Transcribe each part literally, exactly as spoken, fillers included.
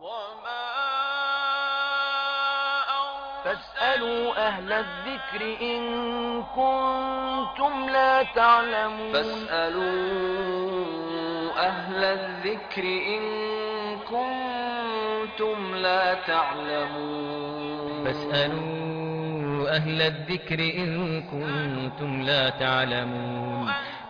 فاسألوا أهل الذكر إن كنتم لا تعلمون فاسألوا أهل الذكر إن كنتم لا تعلمون فاسألوا أهل الذكر إن كنتم لا تعلمون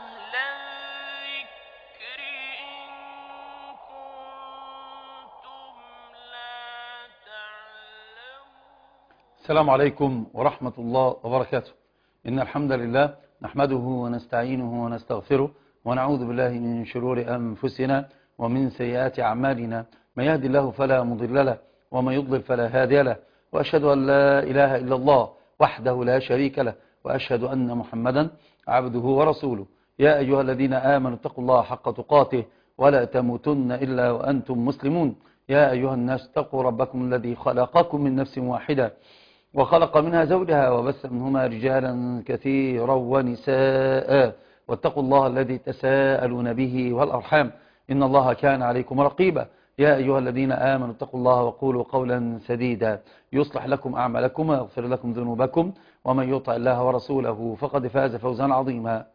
السلام عليكم ورحمة الله وبركاته. إن الحمد لله نحمده ونستعينه ونستغفره ونعوذ بالله من شرور أنفسنا ومن سيئات أعمالنا، من يهدي الله فلا مضل له ومن يضلل فلا هادي له، وأشهد أن لا إله إلا الله وحده لا شريك له، وأشهد أن محمدا عبده ورسوله. يا أيها الذين آمنوا اتقوا الله حق تقاته ولا تموتن إلا وأنتم مسلمون. يا أيها الناس اتقوا ربكم الذي خلقكم من نفس واحدة وخلق منها زوجها وبث منهما رجالا كثيرا ونساء، واتقوا الله الذي تساءلون به والأرحام إن الله كان عليكم رقيبا. يا أيها الذين آمنوا اتقوا الله وقولوا قولا سديدا يصلح لكم أعمالكم ويغفر لكم ذنوبكم، ومن يطع الله ورسوله فقد فاز فوزا عظيما.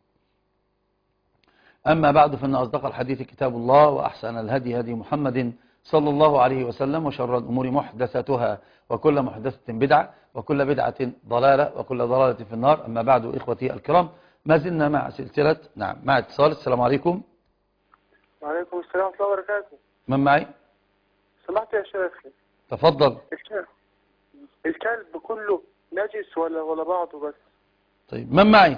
أما بعد، فإن أصدق الحديث كتاب الله، وأحسن الهدي هدي محمد صلى الله عليه وسلم، وشر الأمور محدثاتها، وكل محدثة بدعة، وكل بدعة ضلالة، وكل ضلالة في النار. أما بعد، إخوتي الكرام، ما زلنا مع سلسلة نعم مع اتصال. السلام عليكم. وعليكم السلام ورحمة الله وبركاته. من معي؟ سمحت يا شيخ. تفضل. الشيخ، الكلب كله نجس ولا ولا بعضه بس؟ طيب، من معي؟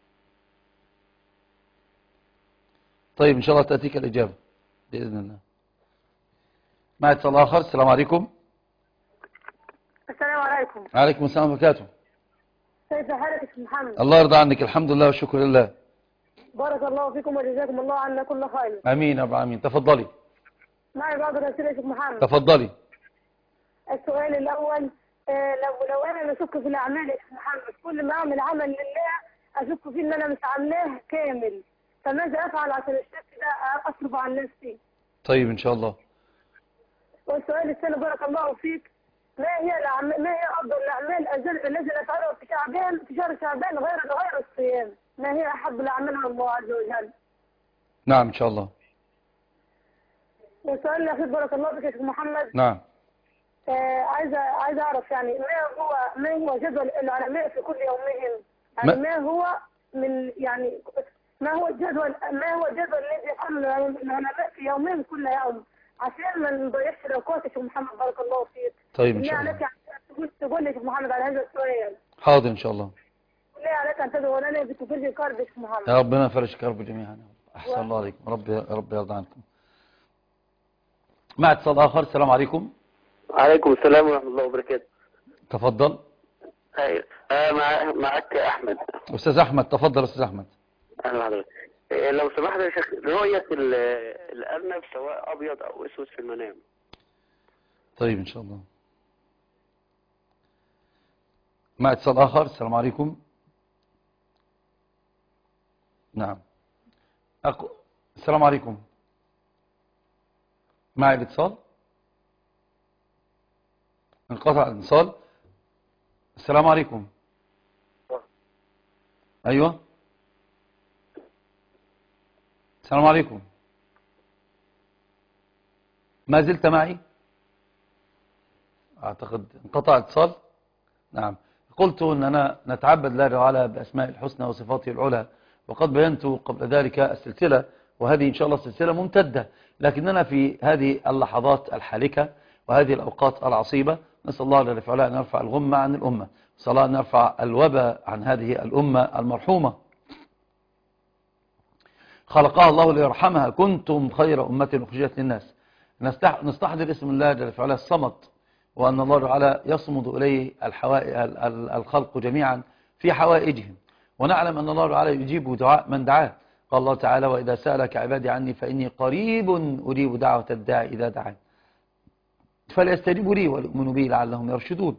طيب، إن شاء الله تأتيك الإجابة بإذن الله. مع اتصال آخر. السلام عليكم. السلام عليكم. عليكم السلام وبركاته. كيف حالك يا محمد؟ الله يرضى عنك، الحمد لله والشكر لله. بارك الله فيكم وجزاكم الله عنا كل خير. امين يا رب العالمين. تفضلي. معي بعض الاسئله يا شيخ محمد. تفضلي. السؤال الاول، آه لو لو انا بشك في الاعمال يا شيخ محمد، كل ما اعمل عمل لله اشك فيه ان انا مش عاملاه كامل، فماذا افعل عشان الشك ده اصرف عن نفسي؟ طيب ان شاء الله. والسؤال الثاني، بارك الله فيك، ما هي الأعمال ما هي افضل الاعمال التي نفعلها في شعبان في شهر شعبان غير غير الصيام؟ ما هي احب الاعمال على الله عز وجل؟ نعم ان شاء الله. والسؤال الاخير، بارك الله فيك يا شيخ محمد. نعم. آه عايزه عايزه اعرف يعني ما هو ما هو جدول العلماء في كل يومهم؟ يعني ما, ما هو من يعني ما هو الجدول ما هو الجدول الذي يقوم العلماء في يومهم كل يوم عشان ما نضيعش الاوقات يا شيخ محمد، بارك الله فيك. طيب ان شاء الله. يعني تقول تقول لي يا شيخ محمد على هذا السؤال. حاضر ان شاء الله. بالله عليك ان تدعو لنا بتفرج كرب يا شيخ محمد. يا ربنا يفرج كرب جميعا. احسن الله عليكم. ربي ربي يرضى عنكم. مع اتصال اخر. السلام عليكم. وعليكم السلام ورحمة الله وبركاته. تفضل. ايوه آه مع... معك احمد. استاذ احمد. تفضل استاذ احمد. اهلا حضرتك. آه لو سمحت يا شيخ، رؤية الارنب سواء ابيض او اسود في المنام. طيب ان شاء الله. مع اتصال اخر. السلام عليكم. نعم. أق... السلام عليكم. معي الاتصال. انقطع الاتصال. السلام عليكم. ايوه السلام عليكم. ما زلت معي؟ اعتقد انقطع الاتصال. نعم. قلت اننا نتعبد الله تعالى باسماء الحسنى وصفاته العلى، وقد بينت قبل ذلك السلسلة، وهذه ان شاء الله سلسلة ممتدة، لكننا في هذه اللحظات الحالكة وهذه الأوقات العصيبة نسأل الله جل وعلا أن يرفع الغمة عن الأمة، نسأل الله أن يرفع الوباء عن هذه الأمة المرحومة. خلقها الله ليرحمها، كنتم خير أمة أخرجت للناس. نستحضر اسم الله جل وعلا الصمد، وأن الله تعالى يصمد إليه الخلق جميعا في حوائجهم، ونعلم أن الله تعالى يجيب دعاء من دعاه. قال الله تعالى: وإذا سألك عبادي عني فإني قريب أجيب دعوة الداعي إذا دعان فليستجيبوا لي وليؤمنوا بي لعلهم يرشدون.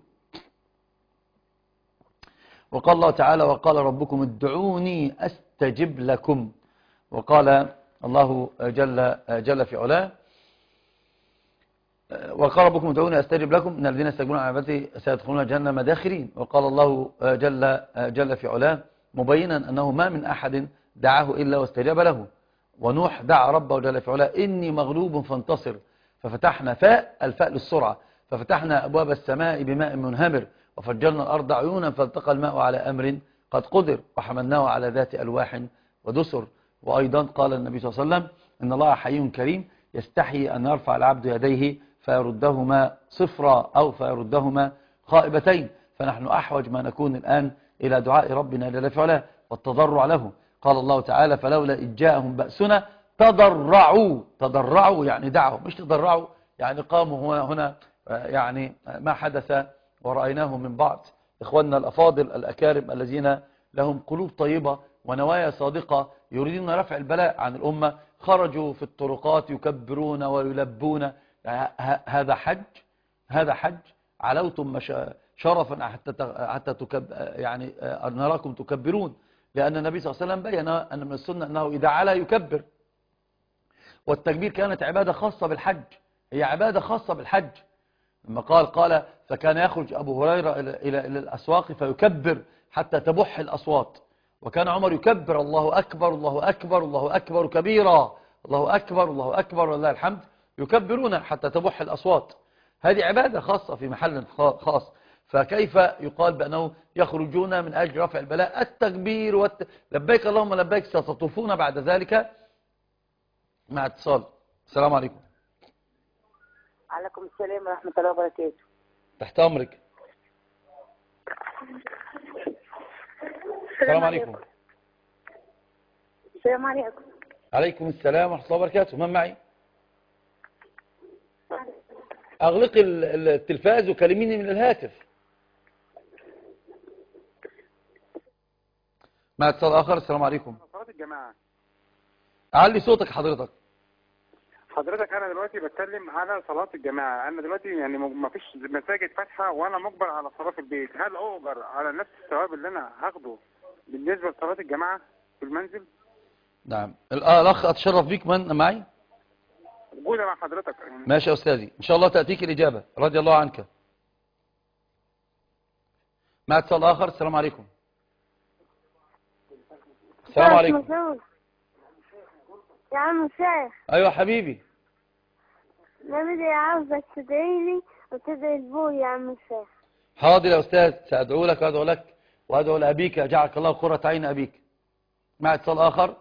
وقال الله تعالى: وقال ربكم ادعوني أستجب لكم. وقال الله جل, جل في علاه: وقال ربكم ادعوني استجب لكم ان الذين يستكبرون عن عبادتي سيدخلون جهنم داخرين. وقال الله جل جل في علاه مبينا انه ما من احد دعاه الا واستجاب له. ونوح دعا ربه جل في علاه اني مغلوب فانتصر ففتحنا فاء الفاء للسرعه ففتحنا ابواب السماء بماء منهمر وفجرنا الارض عيونا فالتقى الماء على امر قد قدر وحملناه على ذات الواح ودسر. وايضا قال النبي صلى الله عليه وسلم ان الله حي كريم يستحي ان يرفع العبد يديه فيردهما صفرا أو فيردهما خائبتين. فنحن أحوج ما نكون الآن إلى دعاء ربنا جل في علاه والتضرع له. قال الله تعالى فلولا إذ جاءهم بأسنا تضرعوا. تضرعوا يعني دعوا، مش تضرعوا يعني قاموا هنا هنا يعني ما حدث ورأيناه من بعض إخواننا الأفاضل الأكارم الذين لهم قلوب طيبة ونوايا صادقة يريدون رفع البلاء عن الأمة خرجوا في الطرقات يكبرون ويلبون. هذا حج هذا حج علوتم شرفا حتى حتى تكب يعني نراكم تكبرون، لأن النبي صلى الله عليه وسلم بين أن من السنة أنه إذا علا يكبر. والتكبير كانت عبادة خاصة بالحج، هي عبادة خاصة بالحج. لما قال قال فكان يخرج أبو هريرة إلى إلى الأسواق فيكبر حتى تبح الأصوات، وكان عمر يكبر الله أكبر الله أكبر الله أكبر كبيرا الله أكبر الله أكبر ولله الحمد، يكبرون حتى تبح الأصوات. هذه عبادة خاصة في محل خاص، فكيف يقال بأنه يخرجون من أجل رفع البلاء؟ التكبير والت... لبيك اللهم لبيك ستطوفون بعد ذلك مع اتصال. السلام عليكم. عليكم السلام ورحمة الله وبركاته. تحت أمرك. السلام عليكم. السلام عليكم. عليكم السلام ورحمة الله وبركاته. من معي؟ أغلقي التلفاز وكلميني من الهاتف. مع اتصال آخر. السلام عليكم. صلاة الجماعة. علي صوتك حضرتك. حضرتك أنا دلوقتي بتكلم على صلاة الجماعة. أنا دلوقتي يعني ما فيش مساجد فاتحة وأنا مجبر على صلاة في البيت، هل أؤجر على نفس الثواب اللي أنا هاخده بالنسبة لصلاة الجماعة في المنزل؟ نعم. الأخ أتشرف بيك. من معي؟ موجودة مع حضرتك. ماشي يا أستاذي، إن شاء الله تأتيك الإجابة رضي الله عنك. مع اتصال آخر. السلام عليكم. السلام عليكم. يا عم الشيخ. أيوة حبيبي. نبي عاوزك تدعي لي وتدعي لابوي يا عم الشيخ. حاضر يا أستاذ، سأدعو لك وأدعو لك وأدعو لأبيك جعلك الله قرة عين أبيك. مع اتصال آخر.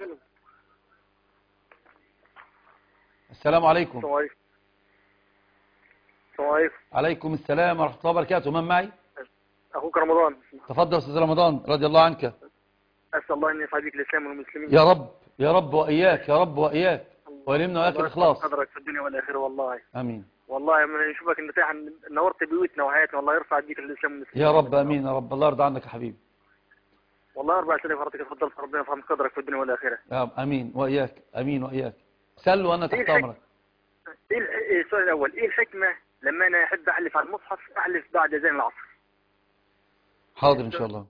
السلام عليكم. السلام عليكم. السلام عليكم. عليكم السلام ورحمة الله وبركاته. من معي؟ أخوك رمضان. تفضل أستاذ رمضان رضي الله عنك. أسأل الله أن يفعل بك الإسلام والمسلمين. يا رب يا رب وإياك يا رب وإياك ويلمنا وإياك الإخلاص. قدرك في الدنيا والآخرة والله. آمين. والله من نشوفك أنت نورت بيوتنا وحياتنا، والله يرفع بيك الإسلام والمسلمين. يا رب آمين يا رب. الله يرضى عنك يا حبيبي. والله أربع سنين فرطك تفضل ربنا يفهم قدرك في الدنيا والآخرة. آمين وإياك آمين وإياك. سل وأنا تحت أمرك. إيه السؤال الأول، إيه الحكمة لما أنا أحب أحلف على المصحف أحلف بعد أذان العصر؟ حاضر إن شاء الله.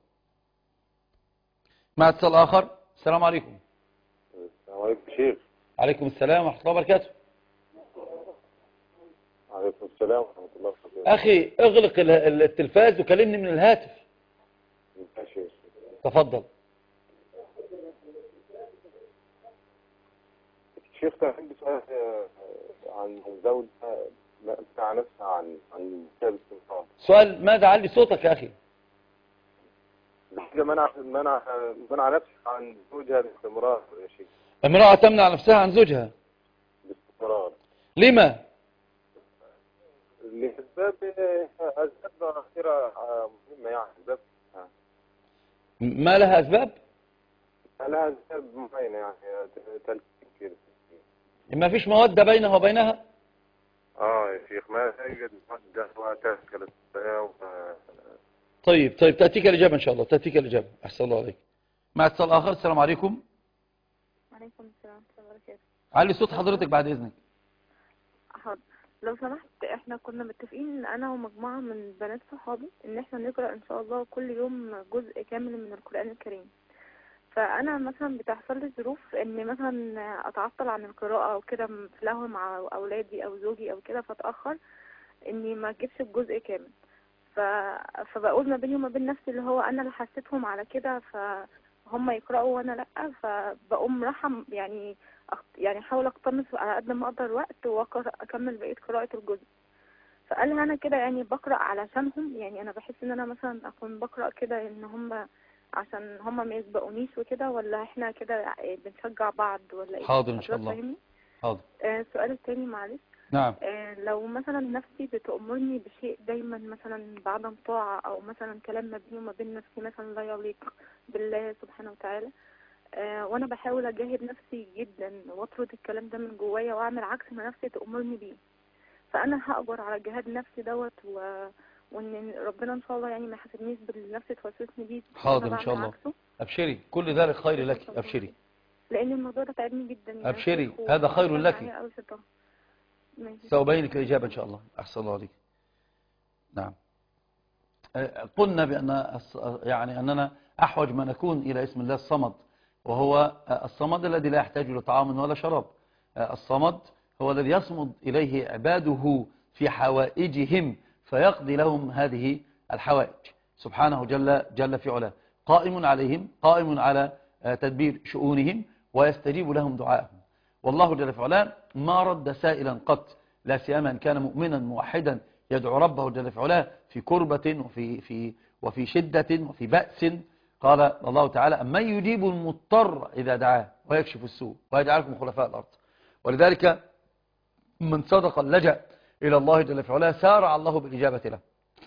مع اتصال آخر. السلام عليكم. السلام عليكم شيخ. عليكم السلام ورحمة الله وبركاته. عليكم السلام ورحمة الله وبركاته. أخي اغلق التلفاز وكلمني من الهاتف. ماشي. تفضل. شيخ عندي سؤال عن زوجة منع نفسها عن عن الاستمرار. سؤال ماذا؟ علي صوتك يا أخي. منع منع منع نفسها عن زوجها باستمرار يا شيخ. امرأة تمنع نفسها عن زوجها باستمرار. لما؟ لأسباب أسباب أخيرة مهمة يعني أسباب. ما لها أسباب؟ لها أسباب معينة يعني تلك كده. ما فيش مودة بينه وبينها؟ اه يا شيخ ما يوجد مودة وتأكل و... طيب طيب تأتيك الإجابة إن شاء الله تأتيك الإجابة. أحسن الله عليك. مع اتصال آخر. السلام عليكم. وعليكم السلام ورحمة الله وبركاته. علي صوت حضرتك بعد إذنك. حاضر. لو سمحت احنا كنا متفقين انا ومجموعة من بنات صحابي ان احنا نقرأ ان شاء الله كل يوم جزء كامل من القرآن الكريم. فانا مثلا بتحصل لي ظروف ان مثلا اتعطل عن القراءه او كده في لهو مع اولادي او زوجي او كده، فاتاخر اني ما اجيبش الجزء كامل. ف... فبقول ما بيني وما بين نفسي اللي هو انا اللي حسيتهم على كده، فهم يقراوا وانا لا، فبقوم راحه يعني أخ... يعني احاول اقتنص على قد ما اقدر وقت واقرا اكمل بقيه قراءه الجزء. فقال انا كده يعني بقرا علشانهم، يعني انا بحس ان انا مثلا اكون بقرا كده ان هم عشان هم ما يسبقونيش وكده، ولا احنا كده بنشجع بعض ولا ايه؟ حاضر ان شاء الله. فاهمني؟ حاضر. آه السؤال الثاني معلش. نعم. آه لو مثلا نفسي بتأمرني بشيء دايما مثلا بعدم طاعة، او مثلا كلام ما بيني وما بين نفسي مثلا لا يليق بالله سبحانه وتعالى، آه وانا بحاول اجاهد نفسي جدا واطرد الكلام ده من جوايا واعمل عكس ما نفسي تأمرني بيه، فانا هأجر على جهاد نفسي دوت و... وان ربنا ان شاء الله يعني ما يحاسبنيش بالنفس توسوسني بيه. حاضر ان شاء الله. عكسه. ابشري، كل ذلك خير لك، ابشري. لان الموضوع ده تعبني جدا يعني. ابشري، هذا خير لك. سأبينك الإجابة إن شاء الله. أحسن الله عليك. نعم. قلنا بأن يعني أننا أحوج ما نكون إلى اسم الله الصمد، وهو الصمد الذي لا يحتاج لطعام ولا شراب. الصمد هو الذي يصمد إليه عباده في حوائجهم فيقضي لهم هذه الحوائج سبحانه جل, جل في علاه، قائم عليهم، قائم على تدبير شؤونهم ويستجيب لهم دعائهم. والله جل في علاه ما رد سائلا قط، لا سيما أن كان مؤمنا موحدا يدعو ربه جل في علاه في كربة وفي, في وفي شدة وفي بأس. قال الله تعالى: أمن يجيب المضطر إذا دعاه ويكشف السوء ويجعلكم خلفاء الأرض. ولذلك من صدق اللجأ إلى الله جل في علاه سارع الله بالإجابة له.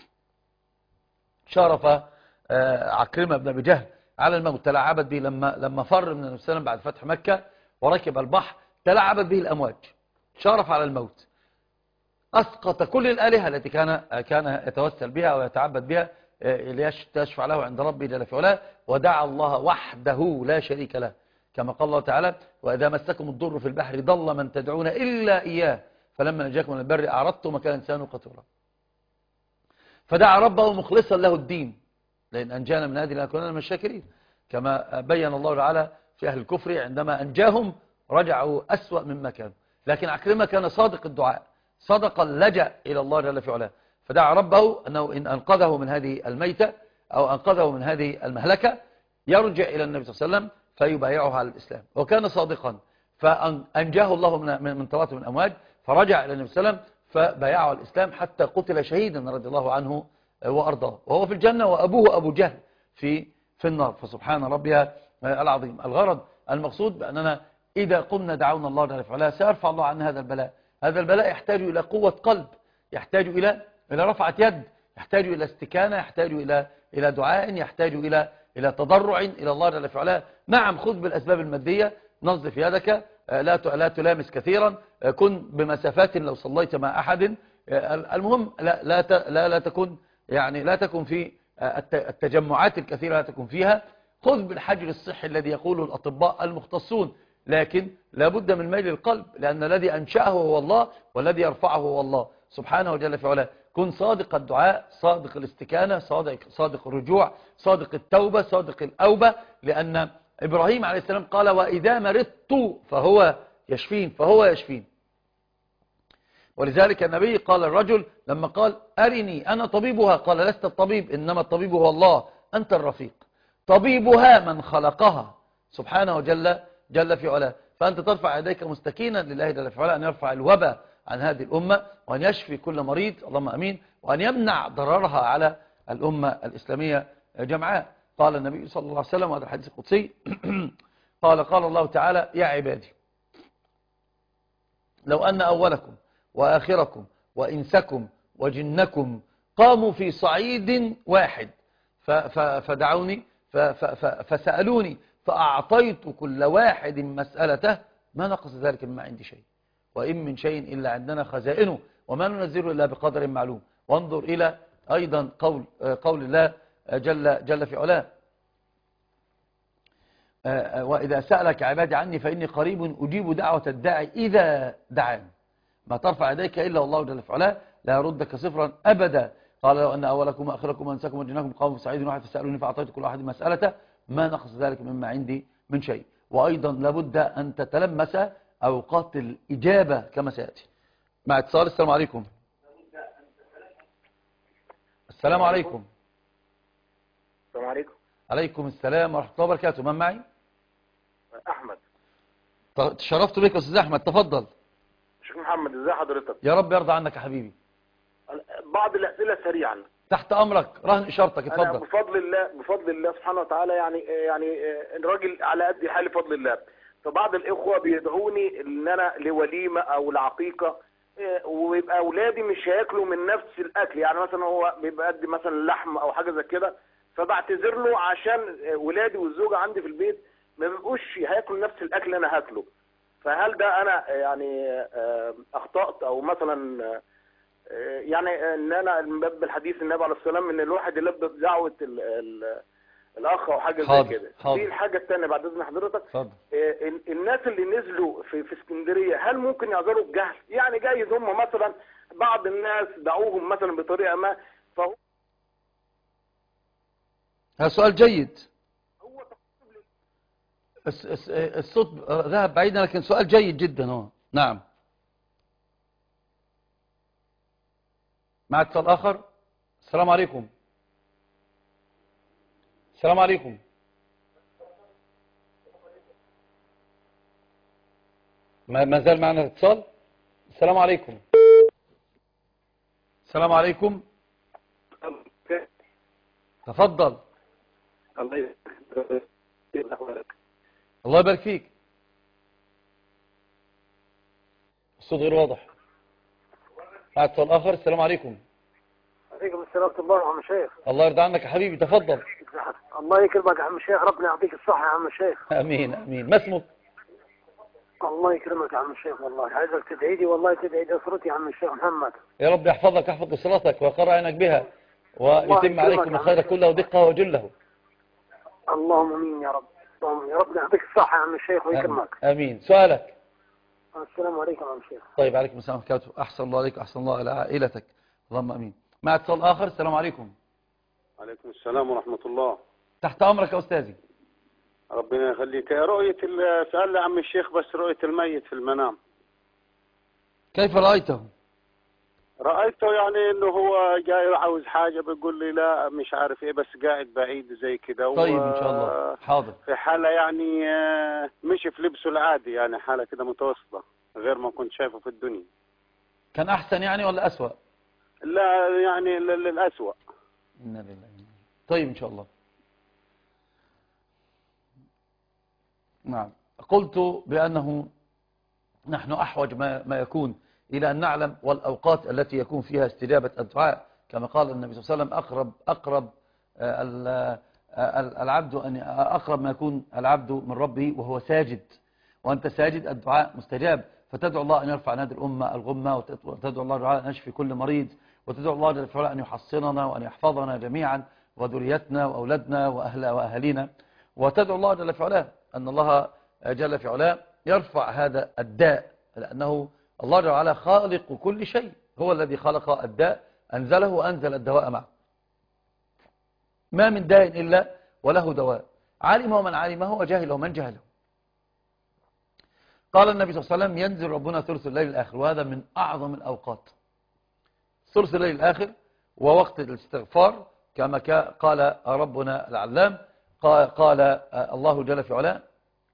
شرف عكرمة بن أبي جهل على الموت، تلاعبت به لما لما فر من النبي صلى الله عليه وسلم بعد فتح مكة وركب البحر، تلاعبت به الأمواج، شرف على الموت، أسقط كل الآلهة التي كان كان يتوسل بها ويتعبد بها ليشفع له عند ربه جل في علاه، ودعا الله وحده لا شريك له، كما قال الله تعالى: وإذا مسكم الضر في البحر ضل من تدعون إلا إياه فلما نجاكم من البر أعرضتم وكان الإنسان قتورا. فدعا ربه مخلصا له الدين، لأن أنجانا من هذه لنكونن من الشاكرين، كما بين الله تعالى في أهل الكفر عندما أنجاهم رجعوا أسوأ مما كانوا. لكن عكرمة كان صادق الدعاء، صدق اللجأ إلى الله جل في علاه، فدعا ربه أنه إن أنقذه من هذه الميتة أو أنقذه من هذه المهلكة يرجع إلى النبي صلى الله عليه وسلم فيبايعه على الإسلام، وكان صادقا، فأنجاه الله من من تواتم الأمواج، فرجع إلى النبي صلى الله عليه وسلم فبايعه على الإسلام حتى قتل شهيدا رضي الله عنه وأرضاه، وهو في الجنة وأبوه أبو جهل في في النار. فسبحان ربي العظيم. الغرض المقصود بأننا إذا قمنا دعونا الله جل في علاه سيرفع الله عنا هذا البلاء. هذا البلاء يحتاج إلى قوة قلب، يحتاج إلى إلى رفعة يد، يحتاج إلى استكانة، يحتاج إلى إلى دعاء، يحتاج إلى إلى تضرع إلى الله جل في علاه. نعم، خذ بالأسباب المادية، نظف يدك، لا لا تلامس كثيرا، كن بمسافات لو صليت مع أحد، المهم لا لا لا, لا تكن يعني لا تكن في التجمعات الكثيرة، لا تكن فيها. خذ بالحجر الصحي الذي يقوله الأطباء المختصون، لكن لابد من ميل القلب، لأن الذي أنشأه هو الله والذي يرفعه هو الله سبحانه جل في علاه. كن صادق الدعاء، صادق الاستكانة، صادق صادق الرجوع، صادق التوبة، صادق الأوبة، لأن إبراهيم عليه السلام قال: وإذا مرضت فهو يشفين، فهو يشفين. ولذلك النبي قال الرجل لما قال: أرني أنا طبيبها، قال: لست الطبيب، إنما الطبيب هو الله، أنت الرفيق، طبيبها من خلقها سبحانه جل جل في علاه. فأنت ترفع يديك مستكينا لله جل في علاه أن يرفع الوباء عن هذه الأمة، وأن يشفي كل مريض، اللهم أمين، وأن يمنع ضررها على الأمة الإسلامية جمعاء. قال النبي صلى الله عليه وسلم، وهذا الحديث القدسي، قال قال الله تعالى: يا عبادي لو أن أولكم وآخركم وإنسكم وجنكم قاموا في صعيد واحد فدعوني فسألوني فأعطيت كل واحد مسألته ما نقص ذلك مما عندي شيء، وإن من شيء إلا عندنا خزائنه وما ننزله إلا بقدر معلوم. وانظر إلى أيضا قول قول الله جل جل في علاه: وإذا سألك عبادي عني فإني قريب أجيب دعوة الداعي إذا دعان. ما ترفع يديك إلا والله جل في علاه لا يردك صفرا أبدا. قال: لو أن أولكم وآخركم وإنسكم وجنكم قاموا في صعيد واحد فسألوني فأعطيت كل واحد مسألته ما نقص ذلك مما عندي من شيء. وأيضا لابد أن تتلمس أوقات الإجابة كما سيأتي. مع اتصال. السلام عليكم. السلام عليكم. السلام عليكم. عليكم السلام ورحمة الله وبركاته. من معي؟ أحمد. تشرفت بك يا أستاذ أحمد، تفضل. شيخ محمد، ازي حضرتك؟ يا رب يرضى عنك يا حبيبي. بعض الأسئلة سريعا. تحت أمرك، رهن إشارتك، اتفضل. أنا بفضل الله بفضل الله سبحانه وتعالى يعني يعني الراجل على قد حالي بفضل الله. فبعض الإخوة بيدعوني إن أنا لوليمة أو لعقيقة، ويبقى أولادي مش هياكلوا من نفس الأكل، يعني مثلا هو بيبقى قد مثلا لحم أو حاجة زي كده، فبعتذر له عشان ولادي والزوجة عندي في البيت ما بيبقوش هياكلوا نفس الأكل اللي أنا هاكله. فهل ده أنا يعني أخطأت أو مثلا يعني ان انا من باب الحديث النبي عليه السلام ان الواحد يلبي دعوه ال ال الاخ او حاجه زي كده. دي الحاجه الثانيه بعد اذن حضرتك. اتفضل. الناس اللي نزلوا في في اسكندريه هل ممكن يعذروا بجهل؟ يعني جايز هم مثلا بعض الناس دعوهم مثلا بطريقه ما، فهو هذا سؤال جيد. الصوت ذهب بعيدا لكن سؤال جيد جدا هو. نعم. مع اتصال آخر. السلام عليكم. السلام عليكم. ما زال معنا اتصال. السلام عليكم. السلام عليكم. تفضل. الله يبارك. الله يبارك فيك. الصوت غير واضح. مع اتصال آخر. السلام عليكم. عليكم السلام ورحمة الله يا عم الشيخ. الله يرضى عنك يا حبيبي، تفضل. الله يكرمك يا عم الشيخ، ربنا يعطيك الصحة يا عم الشيخ. امين امين. ما اسمك؟ الله يكرمك يا عم الشيخ، والله عايزك تدعي لي، والله تدعي لأسرتي يا عم الشيخ محمد. يا رب يحفظك يحفظ أسرتك ويقر عينك بها ويتم عليكم الخير كله ودقه وجله. اللهم امين يا رب. اللهم يا رب يعطيك الصحة يا عم الشيخ ويكرمك. امين. سؤالك. السلام عليكم يا عم الشيخ. طيب عليكم السلام ورحمة الله وبركاته. احسن الله عليك واحسن الله الى عائلتك. اللهم امين. مع اتصال اخر. السلام عليكم. عليكم السلام ورحمة الله. تحت امرك يا استاذي. ربنا يخليك. رؤية سأل عم الشيخ بس رؤية الميت في المنام كيف رأيته؟ رأيته يعني انه هو جاي عاوز حاجة بيقول لي لا مش عارف ايه، بس قاعد بعيد زي كده. طيب ان شاء الله حاضر. في حالة يعني مش في لبسه العادي، يعني حالة كده متوسطة غير ما كنت شايفه في الدنيا. كان احسن يعني ولا أسوأ؟ لا يعني للأسوأ. طيب ان شاء الله. نعم. قلت بأنه نحن أحوج ما, ما يكون إلى أن نعلم والأوقات التي يكون فيها استجابة الدعاء، كما قال النبي صلى الله عليه وسلم أقرب, أقرب العبد أن أقرب ما يكون العبد من ربه وهو ساجد، وأنت ساجد الدعاء مستجاب. فتدعو الله أن يرفع عن هذه الأمة الغمة، وتدعو الله أن يشفي كل مريض، وتدعو الله جل وعلا أن يحصننا وأن يحفظنا جميعا وذريتنا وأولادنا وأهل وأهالينا، وتدعو الله جل وعلا أن الله جل في علاه يرفع هذا الداء، لأنه الله جل وعلا خالق كل شيء، هو الذي خلق الداء أنزله وأنزل الدواء معه. ما من داء إلا وله دواء، علمه من علمه وجاهله من جهله. قال النبي صلى الله عليه وسلم ينزل ربنا ثلث الليل الآخر، وهذا من أعظم الأوقات. ثلث الليل الآخر ووقت الاستغفار كما قال ربنا العلام، قال الله جل في علاه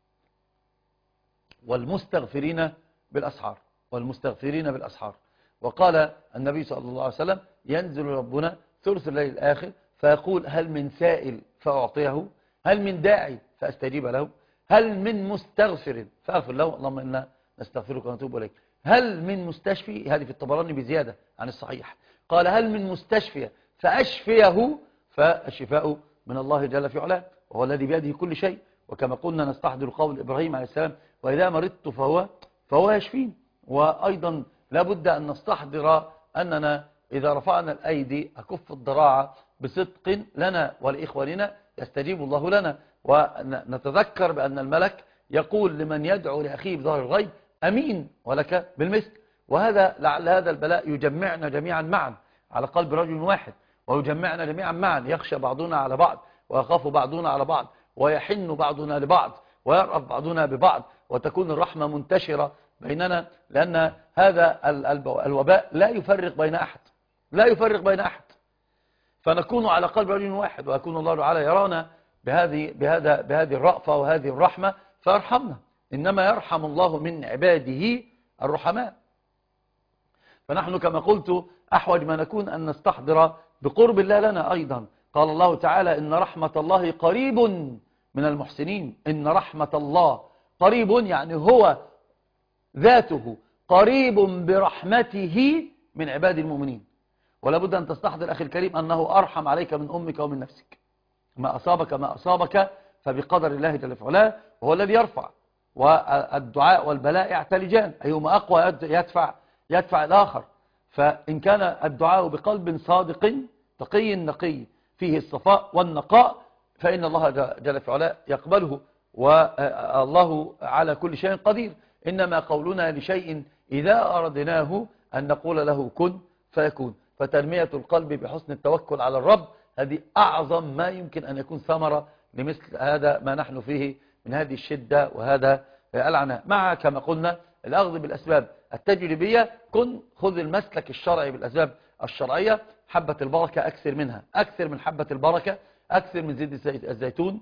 والمستغفرين بالأسحار، والمستغفرين بالأسحار. وقال النبي صلى الله عليه وسلم ينزل ربنا ثلث الليل الآخر فيقول هل من سائل فأعطيه، هل من داعي فأستجيب له، هل من مستغفر فأغفر له، اللهم إنا نستغفرك ونتوب إليك، هل من مستشفي، هذه في الطبراني بزيادة عن الصحيح، قال هل من مستشفي فأشفيه، فالشفاء من الله جل في علاه وهو الذي بيده كل شيء. وكما قلنا نستحضر قول إبراهيم عليه السلام وإذا مرضت فهو فهو يشفين. وأيضا لابد أن نستحضر أننا إذا رفعنا الأيدي أكف الضراعة بصدق لنا ولإخواننا يستجيب الله لنا، ونتذكر بأن الملك يقول لمن يدعو لأخيه بظهر الغيب أمين ولك بالمثل. وهذا لعل هذا البلاء يجمعنا جميعا معا على قلب رجل واحد، ويجمعنا جميعا معا، يخشى بعضنا على بعض ويخاف بعضنا على بعض، ويحن بعضنا لبعض ويرأف بعضنا ببعض وتكون الرحمة منتشرة بيننا، لأن هذا الوباء لا يفرق بين أحد، لا يفرق بين أحد، فنكون على قلب رجل واحد، ويكون الله تعالى يرانا بهذه بهذا بهذه الرأفة وهذه الرحمة فيرحمنا. إنما يرحم الله من عباده الرحماء. فنحن كما قلت أحوج ما نكون أن نستحضر بقرب الله لنا أيضا. قال الله تعالى إن رحمة الله قريب من المحسنين. إن رحمة الله قريب، يعني هو ذاته قريب برحمته من عباد المؤمنين. ولا بد أن تستحضر أخي الكريم أنه أرحم عليك من أمك ومن نفسك. ما أصابك ما أصابك فبقدر الله جل في علاه، وهو الذي يرفع، والدعاء والبلاء يعتلجان، أيهما أقوى يدفع يدفع الآخر. فإن كان الدعاء بقلب صادق تقي نقي فيه الصفاء والنقاء فإن الله جل في علاه يقبله، والله على كل شيء قدير. إنما قولنا لشيء إذا أردناه أن نقول له كن فيكون. فتنمية القلب بحسن التوكل على الرب هذه أعظم ما يمكن أن يكون ثمرة لمثل هذا ما نحن فيه من هذه الشدة وهذا العناء. مع كما قلنا الأخذ بالأسباب التجريبية، كن خذ المسلك الشرعي بالأسباب الشرعية. حبة البركة أكثر منها، أكثر من حبة البركة، أكثر من زيت الزيتون،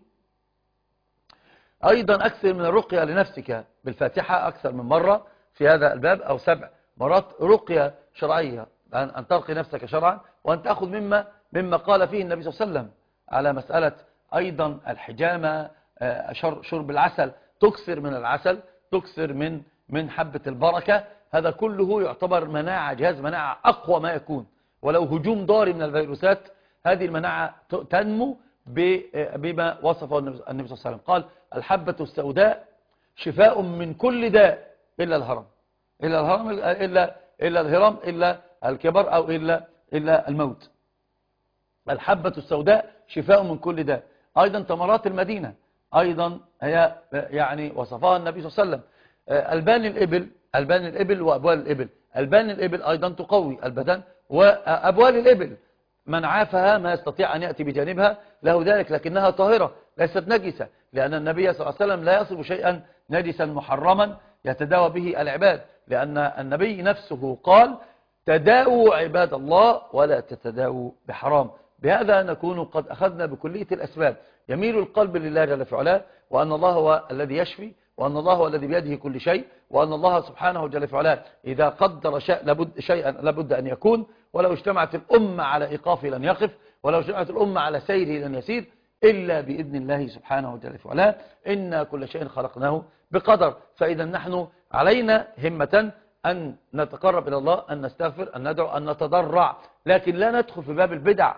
أيضا أكثر من الرقية لنفسك بالفاتحة أكثر من مرة في هذا الباب أو سبع مرات رقية شرعية، أن ترقي نفسك شرعا، وأن تأخذ مما مما قال فيه النبي صلى الله عليه وسلم على مسألة أيضا الحجامة، شرب العسل، تكثر من العسل، تكثر من من حبة البركة. هذا كله يعتبر مناعة، جهاز مناعة أقوى ما يكون. ولو هجوم ضاري من الفيروسات هذه المناعة تنمو بما وصفه النبي صلى الله عليه وسلم. قال الحبة السوداء شفاء من كل داء إلا الهرم، إلا الهرم إلا إلا الهرم إلا الكبر أو إلا إلا الموت. الحبة السوداء شفاء من كل داء. أيضا تمرات المدينة أيضا هي يعني وصفها النبي صلى الله عليه وسلم. ألبان الإبل، ألبان الإبل وأبوال الإبل، ألبان الإبل أيضا تقوي البدن، وأبوال الإبل من عافها ما يستطيع أن يأتي بجانبها له ذلك، لكنها طاهرة ليست نجسة، لأن النبي صلى الله عليه وسلم لا يصف شيئا نجسا محرما يتداوى به العباد، لأن النبي نفسه قال تداووا عباد الله ولا تتداووا بحرام. بهذا نكون قد أخذنا بكلية الأسباب. يميل القلب لله جل في علاه، وأن الله هو الذي يشفي، وأن الله هو الذي بيده كل شيء، وأن الله سبحانه جل في علاه إذا قدر شيء لابد شيئا لابد أن يكون. ولو اجتمعت الأمة على إيقافه لن يقف، ولو اجتمعت الأمة على سيره لن يسير إلا بإذن الله سبحانه جل في علاه. إن كل شيء خلقناه بقدر. فإذا نحن علينا همة أن نتقرب إلى الله، أن نستغفر، أن ندعو، أن نتضرع، لكن لا ندخل في باب البدع.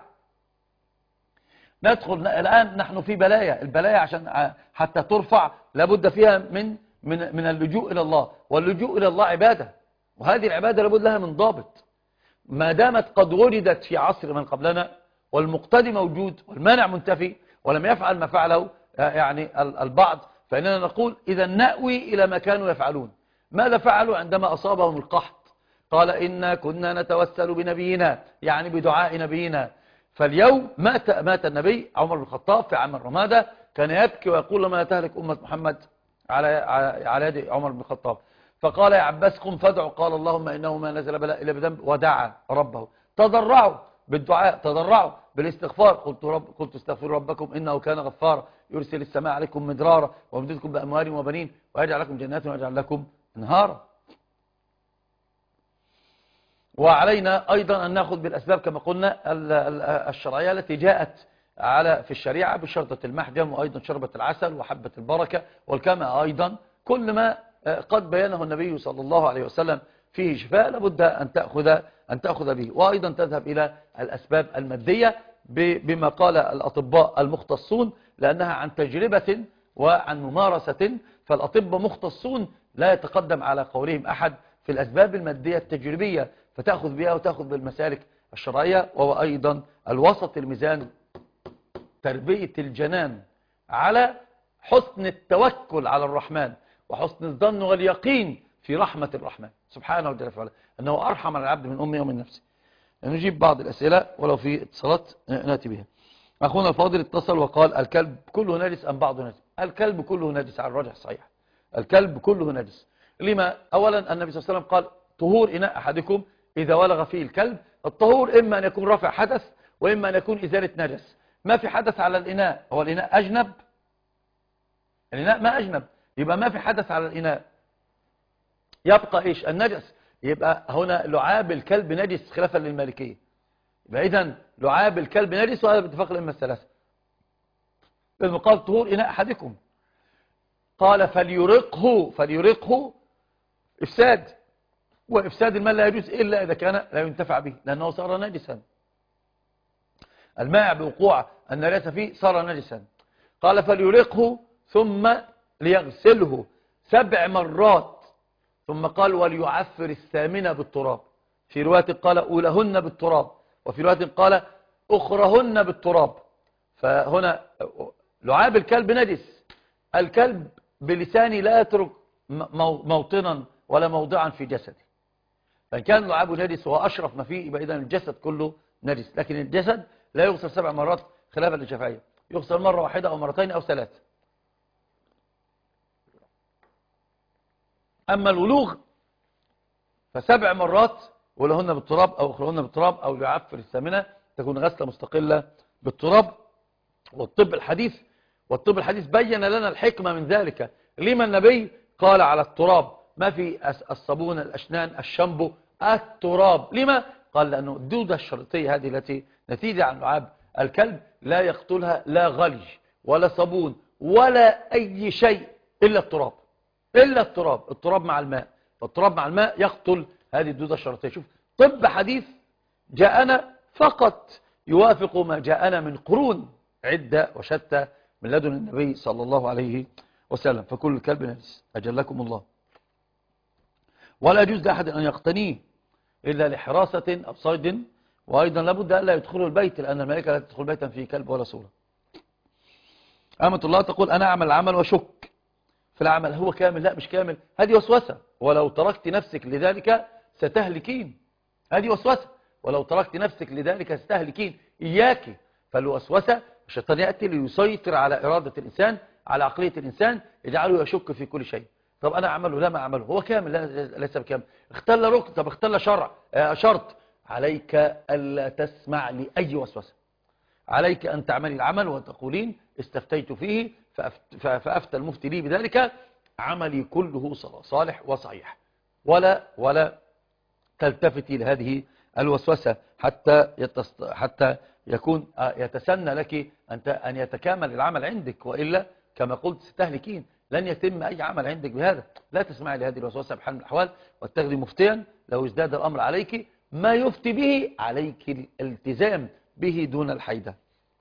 ندخل الآن نحن في بلايا، البلايا عشان حتى ترفع لابد فيها من من من اللجوء إلى الله، واللجوء إلى الله عبادة، وهذه العبادة لابد لها من ضابط. ما دامت قد وردت في عصر من قبلنا والمقتدي موجود والمانع منتفي ولم يفعل ما فعله يعني البعض، فإننا نقول إذا نأوي إلى ما كانوا يفعلون. ماذا فعلوا عندما أصابهم القحط؟ قال إنا كنا نتوسل بنبينا، يعني بدعاء نبينا. فاليوم مات مات النبي عمر بن الخطاب في عام الرمادة، كان يبكي ويقول لما تهلك أمة محمد على على يد عمر بن الخطاب. فقال يا عباس قم فادعوا، قال اللهم إنه ما نزل بلاء إلا بذنب، ودعا ربه. تضرعوا بالدعاء، تضرعوا بالاستغفار. قلت رب قلت استغفروا ربكم إنه كان غفارا يرسل السماء عليكم مدرارا ويمددكم بأموال وبنين ويجعل لكم جنات ويجعل لكم انهارا. وعلينا أيضا أن نأخذ بالأسباب كما قلنا الشرعية التي جاءت على في الشريعة بشرطة المحجم، وأيضا شربة العسل وحبة البركة والكمأ. أيضا كل ما قد بيانه النبي صلى الله عليه وسلم فيه شفاء لابد أن تأخذ أن تأخذ به. وأيضا تذهب إلى الأسباب المادية بما قال الأطباء المختصون، لأنها عن تجربة وعن ممارسة، فالأطباء مختصون لا يتقدم على قولهم أحد في الأسباب المادية التجريبية، فتأخذ بها وتأخذ بالمسالك الشرعية. وهو أيضا الوسط الميزان، تربية الجنان على حسن التوكل على الرحمن وحسن الظن واليقين في رحمة الرحمن سبحانه وتعالى، أنه أرحم على العبد من أمه ومن نفسه. نجيب بعض الأسئلة ولو في اتصالات نأتي بها. أخونا الفاضل اتصل وقال الكلب كله نجس أم بعضه نجس؟ الكلب كله نجس على الراجح صحيح. الكلب كله نجس. لما؟ أولا النبي صلى الله عليه وسلم قال طهور إناء أحدكم إذا ولغ فيه الكلب. الطهور إما أن يكون رفع حدث وإما أن يكون إزالة نجس. ما في حدث على الإناء، هو الإناء أجنب؟ الإناء ما أجنب، يبقى ما في حدث على الإناء، يبقى إيش؟ النجس. يبقى هنا لعاب الكلب نجس خلافا للمالكية. يبقى إذن لعاب الكلب نجس، وهذا باتفاق الأئمة الثلاثة. لأنه قال طهور إناء أحدكم، قال فليرقه، فليرقه إفساد، وإفساد المال لا يجوز إلا إذا كان لا ينتفع به لأنه صار نجسا. الماء بوقوع النجاسة فيه صار نجسا. قال فليرقه ثم ليغسله سبع مرات، ثم قال وليعفر الثامنة بالتراب. في رواية قال أولهن بالتراب، وفي رواية قال أخرهن بالتراب. فهنا لعاب الكلب نجس. الكلب بلسانه لا يترك موطنا ولا موضعا في جسده، فإن كان لعابه نجس وهو أشرف ما فيه يبقى إذن الجسد كله نجس. لكن الجسد لا يغسل سبع مرات خلافا للشافعية، يغسل مرة واحدة أو مرتين أو ثلاث. أما الولوغ فسبع مرات، ولهن بالتراب أو أخرهن بالتراب أو يعفر الثامنة، تكون غسلة مستقلة بالتراب. والطب الحديث والطب الحديث بين لنا الحكمة من ذلك. لما النبي قال على التراب، ما في الصابون، الأشنان، الشامبو، التراب. لما؟ قال لأنه الدودة الشرطية هذه التي نتيجة عن لعاب الكلب لا يقتلها لا غلج ولا صابون ولا أي شيء إلا التراب، إلا التراب. التراب مع الماء، فالتراب مع الماء يقتل هذه الدودة الشرطية. شوف، طب حديث جاءنا فقط يوافق ما جاءنا من قرون عدة وشتى من لدن النبي صلى الله عليه وسلم. فكل الكلب نجس أجلكم الله، ولا يجوز لأحد أن يقتنيه إلا لحراسة أو صيد، وأيضا لابد أن لا يدخله البيت لأن الملائكة لا تدخل بيتا فيه كلب ولا صورة. أمة الله تقول أنا أعمل العمل وشك في العمل، هو كامل؟ لا مش كامل، هذه وسوسة. ولو تركت نفسك لذلك ستهلكين، هذه وسوسة. ولو تركت نفسك لذلك ستهلكين، إياك. فالوسوسة الشيطان يأتي ليسيطر على إرادة الإنسان، على عقلية الإنسان، يجعله يشك في كل شيء. طب أنا أعمله لا ما أعمله، هو كامل؟ لا ليس بكامل. اختل ركن، طب اختل شرع آه شرط. عليك ألا تسمع لأي وسوسة، عليك أن تعملي العمل وتقولين استفتيت فيه فأفت فأفتى المفتي لي بذلك، عملي كله صالح وصحيح، ولا ولا تلتفتي لهذه الوسوسة حتى يتست... حتى يكون يتسنى لك أن أن يتكامل العمل عندك، وإلا كما قلت ستهلكين، لن يتم أي عمل عندك بهذا. لا تسمعي لهذه الوسوسة بحال من الأحوال، واتخذي مفتيا لو ازداد الأمر عليك ما يفتي به، عليك الالتزام به دون الحيدة.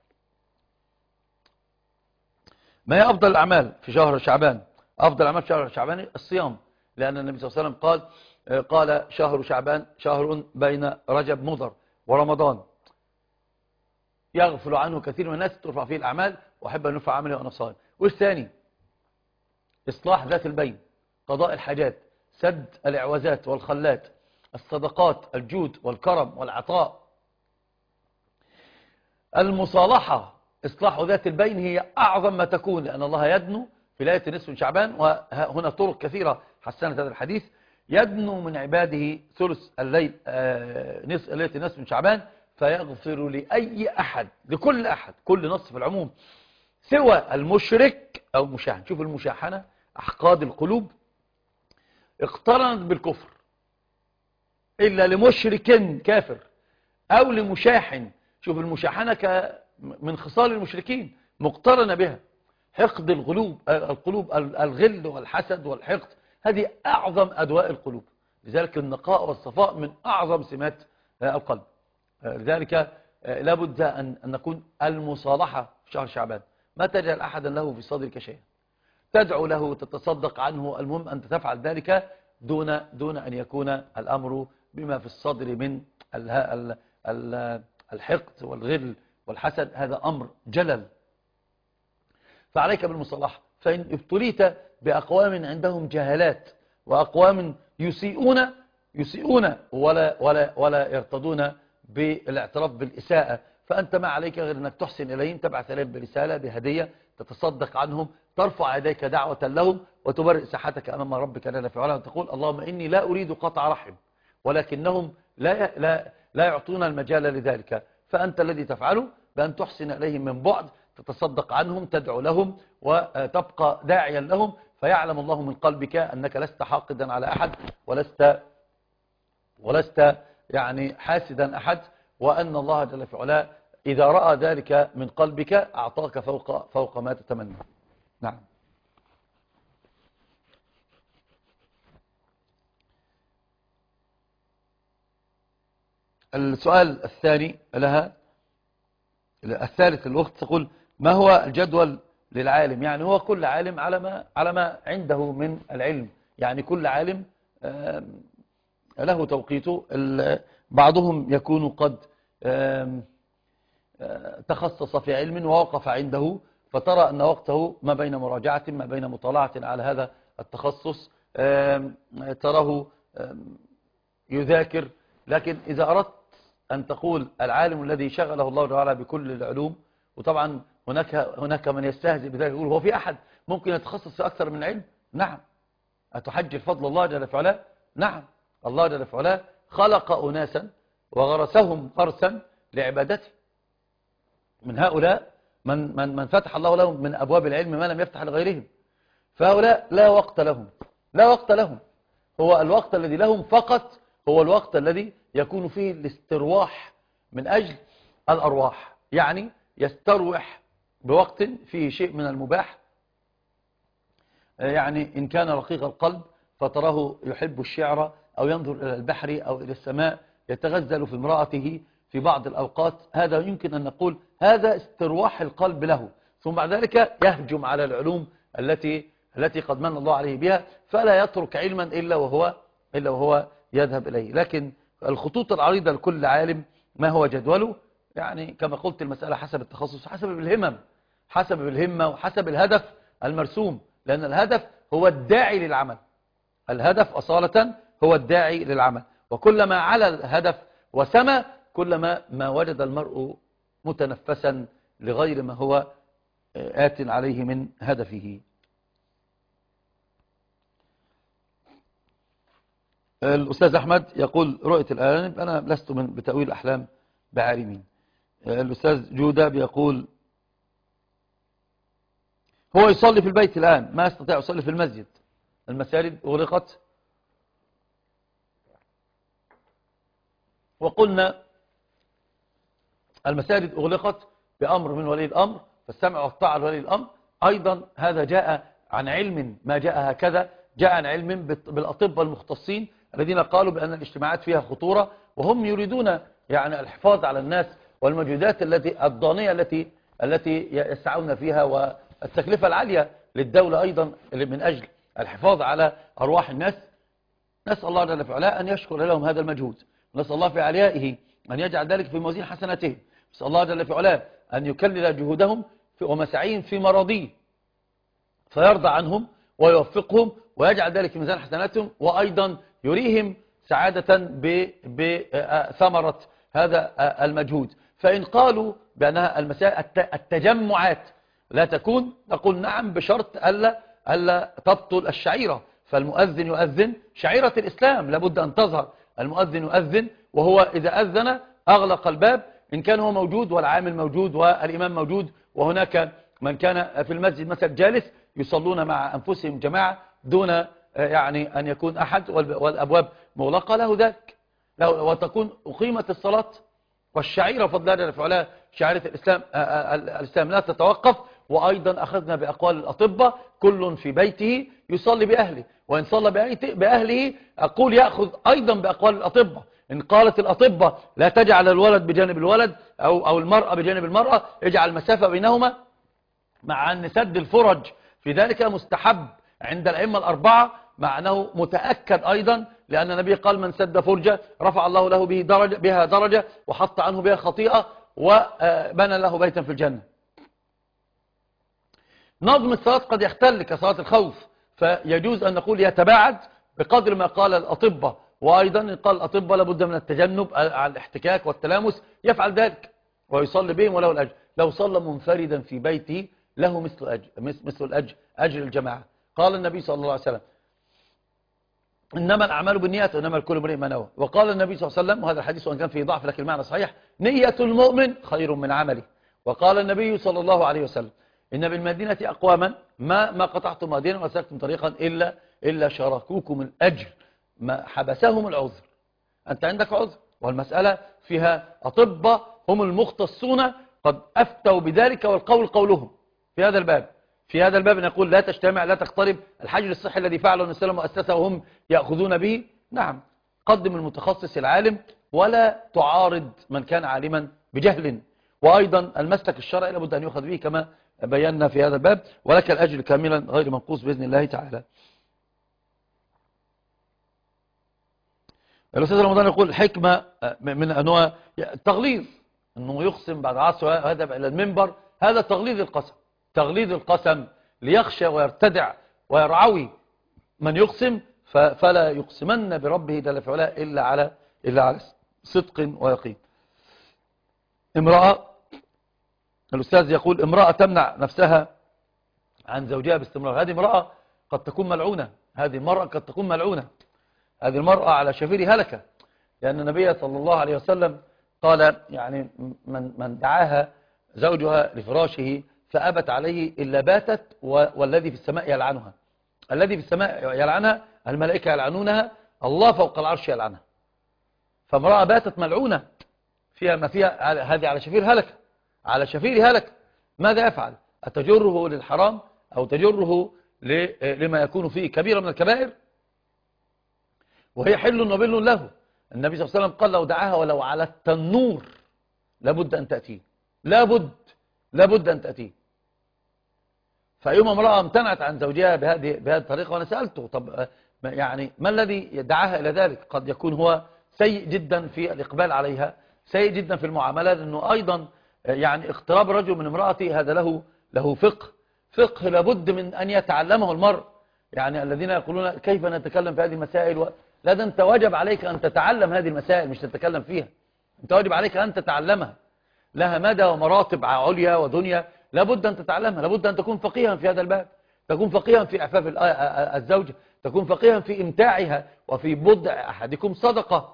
ما هي أفضل الأعمال في شهر شعبان؟ أفضل الأعمال في شهر شعبان الصيام، لأن النبي صلى الله عليه وسلم قال قال شهر شعبان شهر بين رجب مضر ورمضان يغفل عنه كثير من الناس، ترفع فيه الأعمال، وأحب أن نرفع عملي وأنا صائم. والثاني إصلاح ذات البين، قضاء الحاجات، سد الإعوازات والخلات، الصدقات، الجود والكرم والعطاء. المصالحة، إصلاح ذات البين هي أعظم ما تكون، لأن الله يدنو في ليلة نصف من شعبان، وهنا طرق كثيرة حسنت هذا الحديث. يدنو من عباده ثلث الليل ليلة نصف من شعبان فيغفر لأي أحد، لكل أحد، كل نص في العموم، سوى المشرك أو المشاحن. شوف المشاحنة، أحقاد القلوب اقترنت بالكفر، إلا لمشرك كافر أو لمشاحن. شوف المشاحنة من خصال المشركين مقترنة بها، حقد القلوب، القلوب الغل والحسد والحقد، هذه أعظم أدواء القلوب. لذلك النقاء والصفاء من أعظم سمات القلب. لذلك لابد أن نكون المصالحة في شهر شعبان، ما تجعل أحدا له في صدرك شيئا، تدعو له، تتصدق عنه، المهم أن تفعل ذلك دون دون أن يكون الأمر بما في الصدر من الحقد والغل والحسد، هذا أمر جلل. فعليك بالمصالحة. فإن ابتليت بأقوام عندهم جهالات وأقوام يسيئون يسيئون ولا ولا ولا يرتضون بالاعتراف بالإساءة، فأنت ما عليك غير أنك تحسن إليهم، تبعث إليهم برسالة بهدية، تتصدق عنهم، ترفع يديك دعوة لهم، وتبرئ ساحتك أمام ربك جل في علاه، وتقول اللهم إني لا أريد قطع رحم ولكنهم لا, لا, لا يعطون المجال لذلك، فأنت الذي تفعله بأن تحسن إليهم من بعد، تتصدق عنهم، تدعو لهم وتبقى داعيا لهم، فيعلم الله من قلبك أنك لست حاقدا على أحد ولست ولست يعني حاسدا أحد، وأن الله جل في علاه إذا رأى ذلك من قلبك أعطاك فوق فوق ما تتمنى. نعم. السؤال الثاني لها الثالث الوقت تقول ما هو الجدول للعالم؟ يعني هو كل عالم على ما على ما عنده من العلم، يعني كل عالم له توقيته، بعضهم يكون قد تخصص في علم ووقف عنده، فترى أن وقته ما بين مراجعة ما بين مطالعة على هذا التخصص، تراه يذاكر. لكن إذا أردت أن تقول العالم الذي شغله الله تعالى بكل العلوم، وطبعا هناك هناك من يستهزئ بذلك يقول هو في أحد ممكن يتخصص في أكثر من علم؟ نعم. أتحجر فضل الله جل في علاه؟ نعم. الله جل في علاه خلق أناسا وغرسهم غرسا لعبادته، من هؤلاء من, من, من فتح الله لهم من أبواب العلم ما لم يفتح لغيرهم، فهؤلاء لا وقت لهم، لا وقت لهم. هو الوقت الذي لهم فقط هو الوقت الذي يكون فيه الاسترواح من أجل الأرواح، يعني يستروح بوقت فيه شيء من المباح، يعني إن كان رقيق القلب فتراه يحب الشعر أو ينظر إلى البحر أو إلى السماء، يتغزل في امرأته في بعض الأوقات، هذا يمكن أن نقول هذا استرواح القلب له، ثم بعد ذلك يهجم على العلوم التي التي قد من الله عليه بها، فلا يترك علما إلا وهو إلا وهو يذهب إليه. لكن الخطوط العريضة لكل عالم ما هو جدوله؟ يعني كما قلت المسألة حسب التخصص، حسب الهمم، حسب الهمة وحسب الهدف المرسوم، لأن الهدف هو الداعي للعمل، الهدف أصالة هو الداعي للعمل، وكلما على الهدف وسمى كلما ما وجد المرء متنفسا لغير ما هو آت عليه من هدفه. الأستاذ أحمد يقول رؤية الأرانب، أنا لست من بتأويل الأحلام بعالمين. الأستاذ جودة بيقول هو يصلي في البيت الآن، ما يستطيع يصلي في المسجد، المساجد أغلقت، وقلنا المساجد أغلقت بأمر من ولي الأمر، فالسمع والطاعة لولي الأمر. أيضا هذا جاء عن علم، ما جاء هكذا جاء عن علم بالأطباء المختصين الذين قالوا بأن الاجتماعات فيها خطورة، وهم يريدون يعني الحفاظ على الناس والموجودات التي الضانية التي التي يسعون فيها، والتكلفة العالية للدولة أيضا من أجل الحفاظ على أرواح الناس. نسأل الله جل وعلا أن يشكر لهم هذا المجهود، نسأل الله في عليائه أن يجعل ذلك في موازين حسناتهم، نسأل الله جل وعلا أن يكلل جهودهم ومساعيهم في مرضيه فيرضى عنهم ويوفقهم ويجعل ذلك في ميزان حسناتهم، وأيضا يريهم سعادة بثمرة هذا المجهود. فإن قالوا بأنها المسائل التجمعات لا تكون، نقول نعم بشرط ألا, ألا تبطل الشعيرة، فالمؤذن يؤذن شعيرة الإسلام لابد أن تظهر، المؤذن يؤذن وهو إذا أذن أغلق الباب إن كان هو موجود والعامل موجود والإمام موجود، وهناك من كان في المسجد مثلا جالس يصلون مع أنفسهم جماعة دون يعني أن يكون أحد والأبواب مغلقة له ذلك، وتكون أقيمت الصلاة والشعيرة فضل الله جل وعلا شعيرة الإسلام الإسلام لا تتوقف. وأيضا أخذنا بأقوال الأطباء كل في بيته يصلي بأهله، وإن صلى بأهله أقول يأخذ أيضا بأقوال الأطباء. إن قالت الأطباء لا تجعل الولد بجانب الولد أو, أو المرأة بجانب المرأة، اجعل مسافة بينهما، مع أن سد الفرج في ذلك مستحب عند الأئمة الأربعة، مع أنه متأكد أيضا، لأن النبي قال من سد فرجة رفع الله له به درجة بها درجة وحط عنه بها خطيئة وبنى له بيتا في الجنة. نظم الصلاة قد يختل كصلاة الخوف، فيجوز أن نقول يتباعد بقدر ما قال الأطباء، وأيضا قال الأطباء لابد من التجنب على الاحتكاك والتلامس، يفعل ذلك ويصلي بهم وله الأجر. لو صلى منفردا في بيته له مثل أجر مثل الأجر أجر الجماعة. قال النبي صلى الله عليه وسلم إنما الأعمال بالنيات وإنما الكل امرئ ما نوى. وقال النبي صلى الله عليه وسلم، وهذا الحديث وإن كان فيه ضعف لكن المعنى صحيح، نية المؤمن خير من عمله. وقال النبي صلى الله عليه وسلم إن بالمدينة أقواما ما ما قطعتم واديا وسلكتم طريقا إلا إلا شاركوكم الأجر، ما حبسهم العذر. أنت عندك عذر والمسألة فيها أطباء هم المختصون قد أفتوا بذلك، والقول قولهم في هذا الباب. في هذا الباب نقول لا تجتمع لا تقترب، الحجر الصحي الذي فعله النبي صلى الله عليه وسلم وأسسه وهم يأخذون به. نعم، قدم المتخصص العالم ولا تعارض من كان عالما بجهل. وأيضا المسلك الشرعي لابد أن يؤخذ به كما بينا في هذا الباب، ولك الأجر كاملا غير منقوص بإذن الله تعالى. الأستاذ رمضان يقول الحكمة من أنواع التغليظ، أنه يقسم بعد عصر وهذا إلى المنبر، هذا تغليظ القسم، تغليظ القسم ليخشى ويرتدع ويرعوي من يقسم، فلا يقسمن بربه جل في علاه إلا على إلا على صدق ويقين. امرأة، الأستاذ يقول امرأة تمنع نفسها عن زوجها باستمرار، هذه امرأة قد تكون ملعونة، هذه المرأة قد تكون ملعونة، هذه المرأة على شفير هلكة، لأن النبي صلى الله عليه وسلم قال يعني من من دعاها زوجها لفراشه فأبت عليه إلا باتت والذي في السماء يلعنها. الذي في السماء يلعنها، الملائكة يلعنونها، الله فوق العرش يلعنها. فامرأة باتت ملعونة فيها ما فيها، هذه على شفير هلكة، على شفير هلكة. ماذا يفعل؟ أتجره للحرام أو تجره لما يكون فيه كبيرة من الكبائر؟ وهي حل وبل له. النبي صلى الله عليه وسلم قال لو دعاها ولو على التنور لابد أن تأتيه، لابد لابد أن تأتيه. فيوم امرأة امتنعت عن زوجها بهذه بهذه الطريقة، وأنا سألته طب يعني ما الذي دعاها إلى ذلك؟ قد يكون هو سيء جدا في الإقبال عليها، سيء جدا في المعاملات، لأنه أيضا يعني اقتراب رجل من امرأته هذا له له فقه فقه لابد من أن يتعلمه المرء. يعني الذين يقولون كيف نتكلم في هذه المسائل و... لا، ده أنت واجب عليك أن تتعلم هذه المسائل مش تتكلم فيها، أنت واجب عليك أن تتعلمها، لها مدى ومراتب عليا ودنيا، لابد أن تتعلمها، لابد أن تكون فقيها في هذا الباب، تكون فقيها في إعفاف الزوجة، تكون فقيها في إمتاعها، وفي بضع أحدكم صدقة.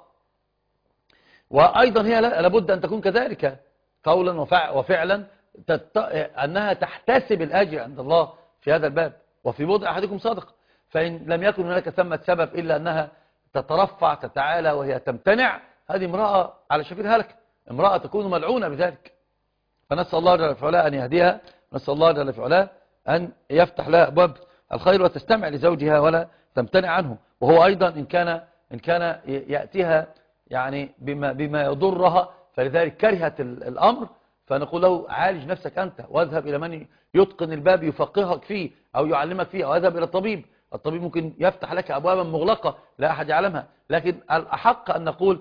وأيضا هي لابد أن تكون كذلك قولا وفعلا، تت... أنها تحتسب الأجر عند الله في هذا الباب، وفي بضع أحدكم صدقة. فإن لم يكن هناك ثمة سبب إلا أنها تترفع تتعالى وهي تمتنع، هذه امرأة على شفير هلكة، امرأة تكون ملعونة بذلك. فنسأل الله جل في علاه أن يهديها، نسأل الله جل في علاه أن يفتح لها أبواب الخير وتستمع لزوجها ولا تمتنع عنه. وهو أيضا إن كان إن كان يأتيها يعني بما بما يضرها، فلذلك كرهت الأمر، فنقول له عالج نفسك أنت واذهب إلى من يتقن الباب يفقهك فيه أو يعلمك فيه، أو اذهب إلى الطبيب. الطبيب ممكن يفتح لك أبوابا مغلقة لا أحد يعلمها، لكن الأحق أن نقول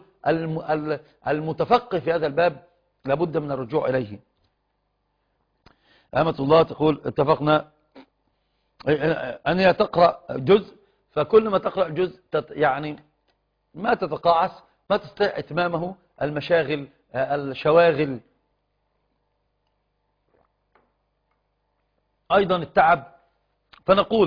المتفقه في هذا الباب لابد من الرجوع إليه. أمة الله تقول اتفقنا أن هي تقرأ جزء، فكل ما تقرأ جزء يعني ما تتقاعس، ما تستطيع إتمامه، المشاغل الشواغل، أيضا التعب. فنقول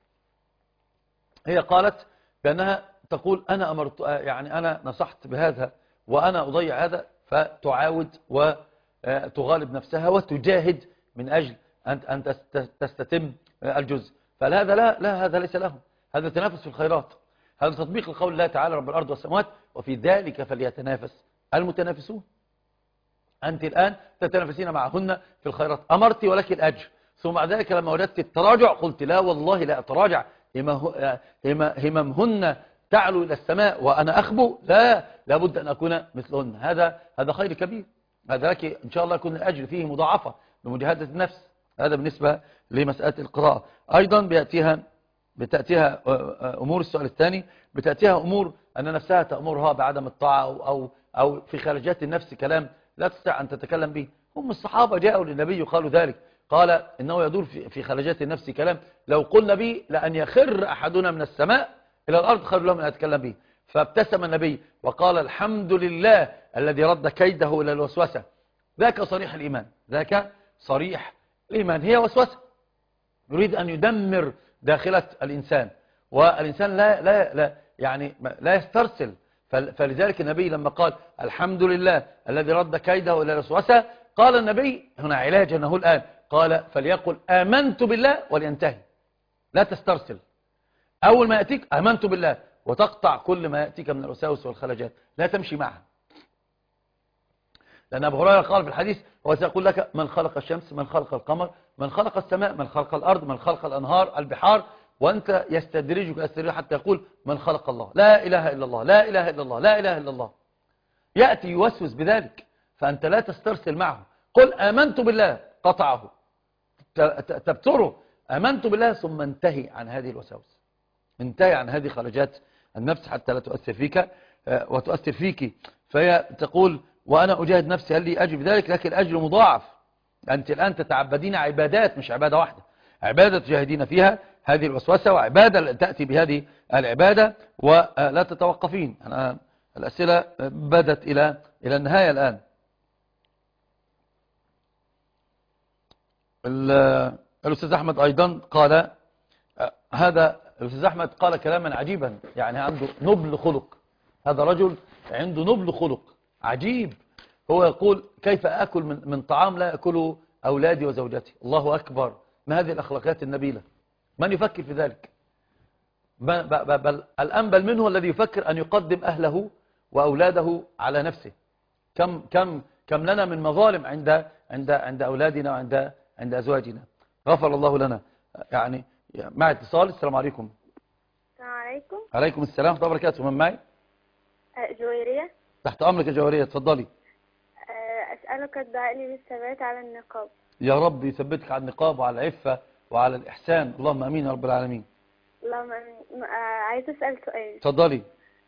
هي قالت بأنها تقول أنا أمرت يعني أنا نصحت بهذا وأنا أضيع هذا، فتعاود وتغالب نفسها وتجاهد من أجل أن تستتم الجزء. فهذا لا لا هذا ليس له، هذا تنافس في الخيرات، هذا تطبيق لقول الله تعالى رب الأرض والسماوات وفي ذلك فليتنافس المتنافسون. أنت الآن تتنافسين معهن في الخيرات، أمرت ولك الأجر، ثم بعد ذلك لما وجدت التراجع قلت لا والله لا أتراجع، هممهن تعلو إلى السماء وأنا أخبو، لا لابد أن أكون مثلهن. هذا هذا خير كبير، هذا لك إن شاء الله يكون الأجر فيه مضاعفة بمجاهدة النفس. هذا بالنسبة لمسألة القراءة. أيضا بيأتيها بتأتيها أمور، السؤال الثاني بتأتيها أمور أن نفسها تأمرها بعدم الطاعة أو, أو, أو في خارجات النفس كلام لا تستطيع أن تتكلم به. هم الصحابة جاءوا للنبي وقالوا ذلك، قال إنه يدور في خارجات النفس كلام لو قلنا به لأن يخر أحدنا من السماء إلى الأرض خير له من أن يتكلم به. فابتسم النبي وقال الحمد لله الذي رد كيده إلى الوسوسة، ذاك صريح الإيمان، ذاك صريح الإيمان، هي وسوسة يريد أن يدمر داخلة الإنسان، والإنسان لا, لا, لا, يعني لا يسترسل. فلذلك النبي لما قال الحمد لله الذي رد كيده إلى الوسوسة، قال النبي هنا علاجا له الآن، قال فليقل آمنت بالله ولينتهي، لا تسترسل. أول ما يأتيك آمنت بالله، وتقطع كل ما يأتيك من الوساوس والخلجات، لا تمشي معها. لأن أبو هريرة قال في الحديث هو سيقول لك من خلق الشمس، من خلق القمر، من خلق السماء، من خلق الأرض، من خلق الأنهار البحار، وأنت يستدرجك يستدرجك حتى يقول من خلق الله، لا إله إلا الله، لا إله إلا الله، لا إله إلا الله. يأتي يوسوس بذلك، فأنت لا تسترسل معه. قل آمنت بالله، قطعه، تبتره، آمنت بالله، ثم انتهي عن هذه الوساوس، انتهي عن هذه خلجات النفس حتى لا تؤثر فيك وتؤثر فيك. فهي تقول وأنا أجاهد نفسي هل لي أجر بذلك، لكن الأجر مضاعف. أنت الآن تتعبدين عبادات، مش عبادة واحدة، عبادة تجاهدين فيها هذه الوسوسة، وعبادة تأتي بهذه العبادة ولا تتوقفين. أنا الأسئلة بدت إلى إلى النهاية الآن. الأستاذ أحمد أيضا قال هذا الأستاذ أحمد قال كلاما عجيبا، يعني عنده نبل خلق، هذا رجل عنده نبل خلق عجيب. هو يقول كيف أكل من, من طعام لا يأكله أولادي وزوجتي؟ الله أكبر، ما هذه الأخلاقيات النبيلة؟ من يفكر في ذلك؟ بل, بل الأنبل منه الذي يفكر أن يقدم أهله وأولاده على نفسه. كم, كم, كم لنا من مظالم عند, عند, عند أولادنا وعند عند أزواجنا. غفر الله لنا. يعني مع اتصال. السلام عليكم. السلام عليكم. عليكم السلام ورحمة الله وبركاته. من معي؟ جويرية. تحت أمرك يا جويرية، اتفضلي. أسألك الدعاء لي بالثبات على النقاب. يا رب يثبتك على النقاب وعلى العفة وعلى الإحسان، اللهم أمين يا رب العالمين. اللهم أمين. عايز أسأل سؤال. اتفضلي.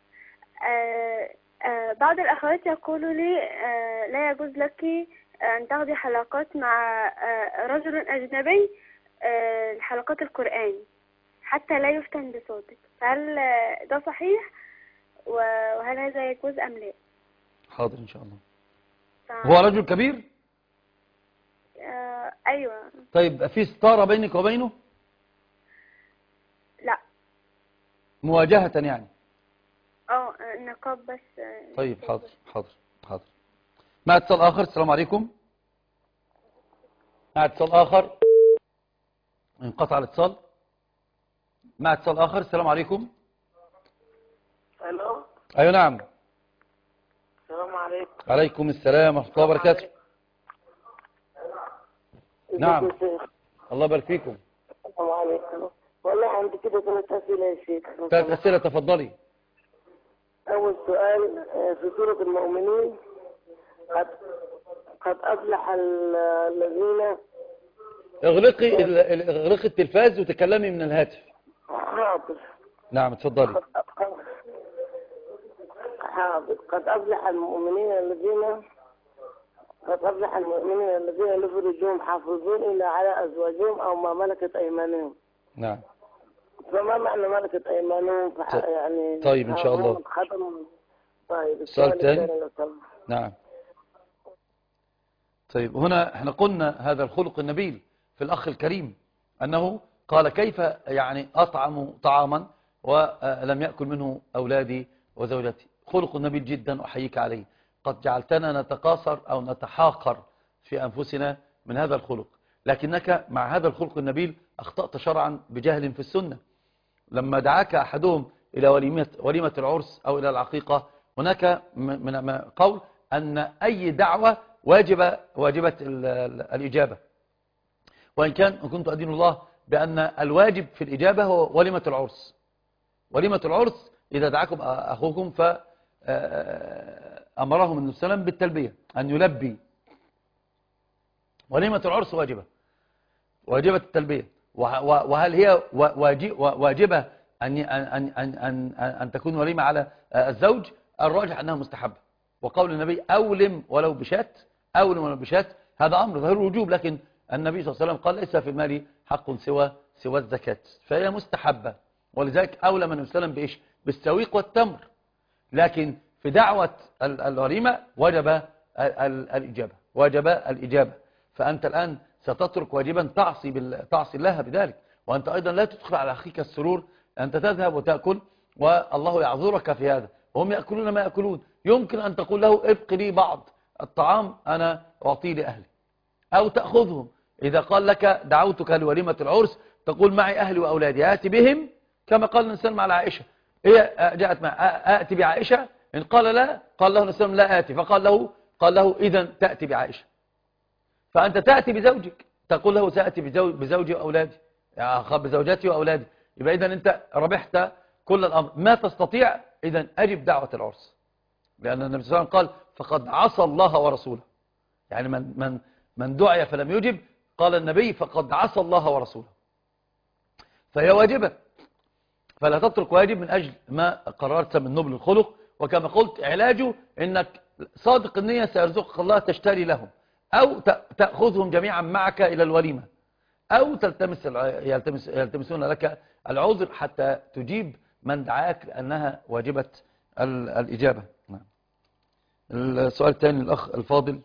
بعض الأخوات يقولوا لي لا يجوز لك أن تاخدي حلقات مع رجل أجنبي، حلقات القرآن، حتى لا يفتن بصوتك، هل ده صحيح وهل هذا يجوز أم لا؟ حاضر إن شاء الله. هو رجل كبير؟ آه أيوة. طيب في ستارة بينك وبينه؟ لا. مواجهة يعني؟ اه النقاب بس. طيب حاضر حاضر حاضر. مع اتصال آخر. السلام عليكم. مع اتصال آخر. انقطع الاتصال. مع اتصال آخر. السلام عليكم. الو. أيوة نعم. السلام عليكم. عليكم السلام ورحمة الله وبركاته. نعم. الله يبارك فيكم. السلام عليكم. والله عندي كده ثلاث أسئلة يا شيخ. ثلاث أسئلة تفضلي. أول سؤال في سورة المؤمنين، قد قد أفلح الذين. اغلقي اغلقي التلفاز وتكلمي من الهاتف. حاضر. نعم اتفضلي. حاضر. قد أفلح المؤمنين الذين قد أفلح المؤمنين الذين لفروجهم حافظون إلا على أزواجهم أو ما ملكت أيمانهم. نعم. فما معنى ملكت أيمانهم؟ يعني طيب إن شاء الله. طيب السؤال الثاني. نعم. طيب هنا احنا قلنا هذا الخلق النبيل في الأخ الكريم، أنه قال كيف يعني أطعم طعاما ولم يأكل منه أولادي وزوجتي. خلق النبيل جدا أحييك عليه. قد جعلتنا نتقاصر أو نتحاقر في أنفسنا من هذا الخلق، لكنك مع هذا الخلق النبيل أخطأت شرعا بجهل في السنة. لما دعاك أحدهم إلى وليمة, وليمة العرس أو إلى العقيقة، هناك من قول أن أي دعوة واجب واجبة الإجابة، وإن كان كنت أدين الله بأن الواجب في الإجابة هو وليمة العرس. وليمة العرس إذا دعاكم أخوكم فأمرهم النبي صلى الله عليه وسلم بالتلبية أن يلبي. وليمة العرس واجبة، واجبة التلبية. وهل هي واجبة أن, أن, أن, أن, أن تكون وليمة على الزوج؟ الراجح أنها مستحبة، وقول النبي أولم ولو بشات، أولم ولو بشات، هذا أمر ظاهر الوجوب، لكن النبي صلى الله عليه وسلم قال ليس في المال حق سوى سوى الزكاة، فهي مستحبة. ولذلك أولى من وسلم بإيش؟ بالسويق والتمر. لكن في دعوة الوليمة وجب الإجابة، واجب الإجابة. فأنت الآن ستترك واجبا تعصي, بال... تعصي الله بذلك. وأنت أيضا لا تدخل على أخيك السرور، أنت تذهب وتأكل والله يعذرك في هذا، وهم يأكلون ما يأكلون. يمكن أن تقول له ابق لي بعض الطعام أنا أعطيه لأهلي، أو تأخذهم. إذا قال لك دعوتك لوليمة العرس تقول معي أهلي وأولادي آتي بهم، كما قال الإنسان مع عائشة. هي جاءت مع آتي بعائشة، إن قال لا قال له الإنسان لا آتي، فقال له قال له إذا تأتي بعائشة. فأنت تأتي بزوجك، تقول له سأتي بزوجي وأولادي، يعني بزوجتي وأولادي. يبقى إذا أنت ربحت كل الأمر. ما تستطيع إذا أجب دعوة العرس، لأن النبي صلى الله عليه وسلم قال فقد عصى الله ورسوله. يعني من من من دعي فلم يجب، قال النبي فقد عصى الله ورسوله. فهي واجبة، فلا تترك واجب من أجل ما قررت من نبل الخلق. وكما قلت علاجه إنك صادق النية سيرزقك الله تشتري لهم، أو تأخذهم جميعا معك إلى الوليمة، أو تلتمس يلتمس يلتمسون لك العذر حتى تجيب من دعاك لأنها واجبة الإجابة. السؤال الثاني الأخ الفاضل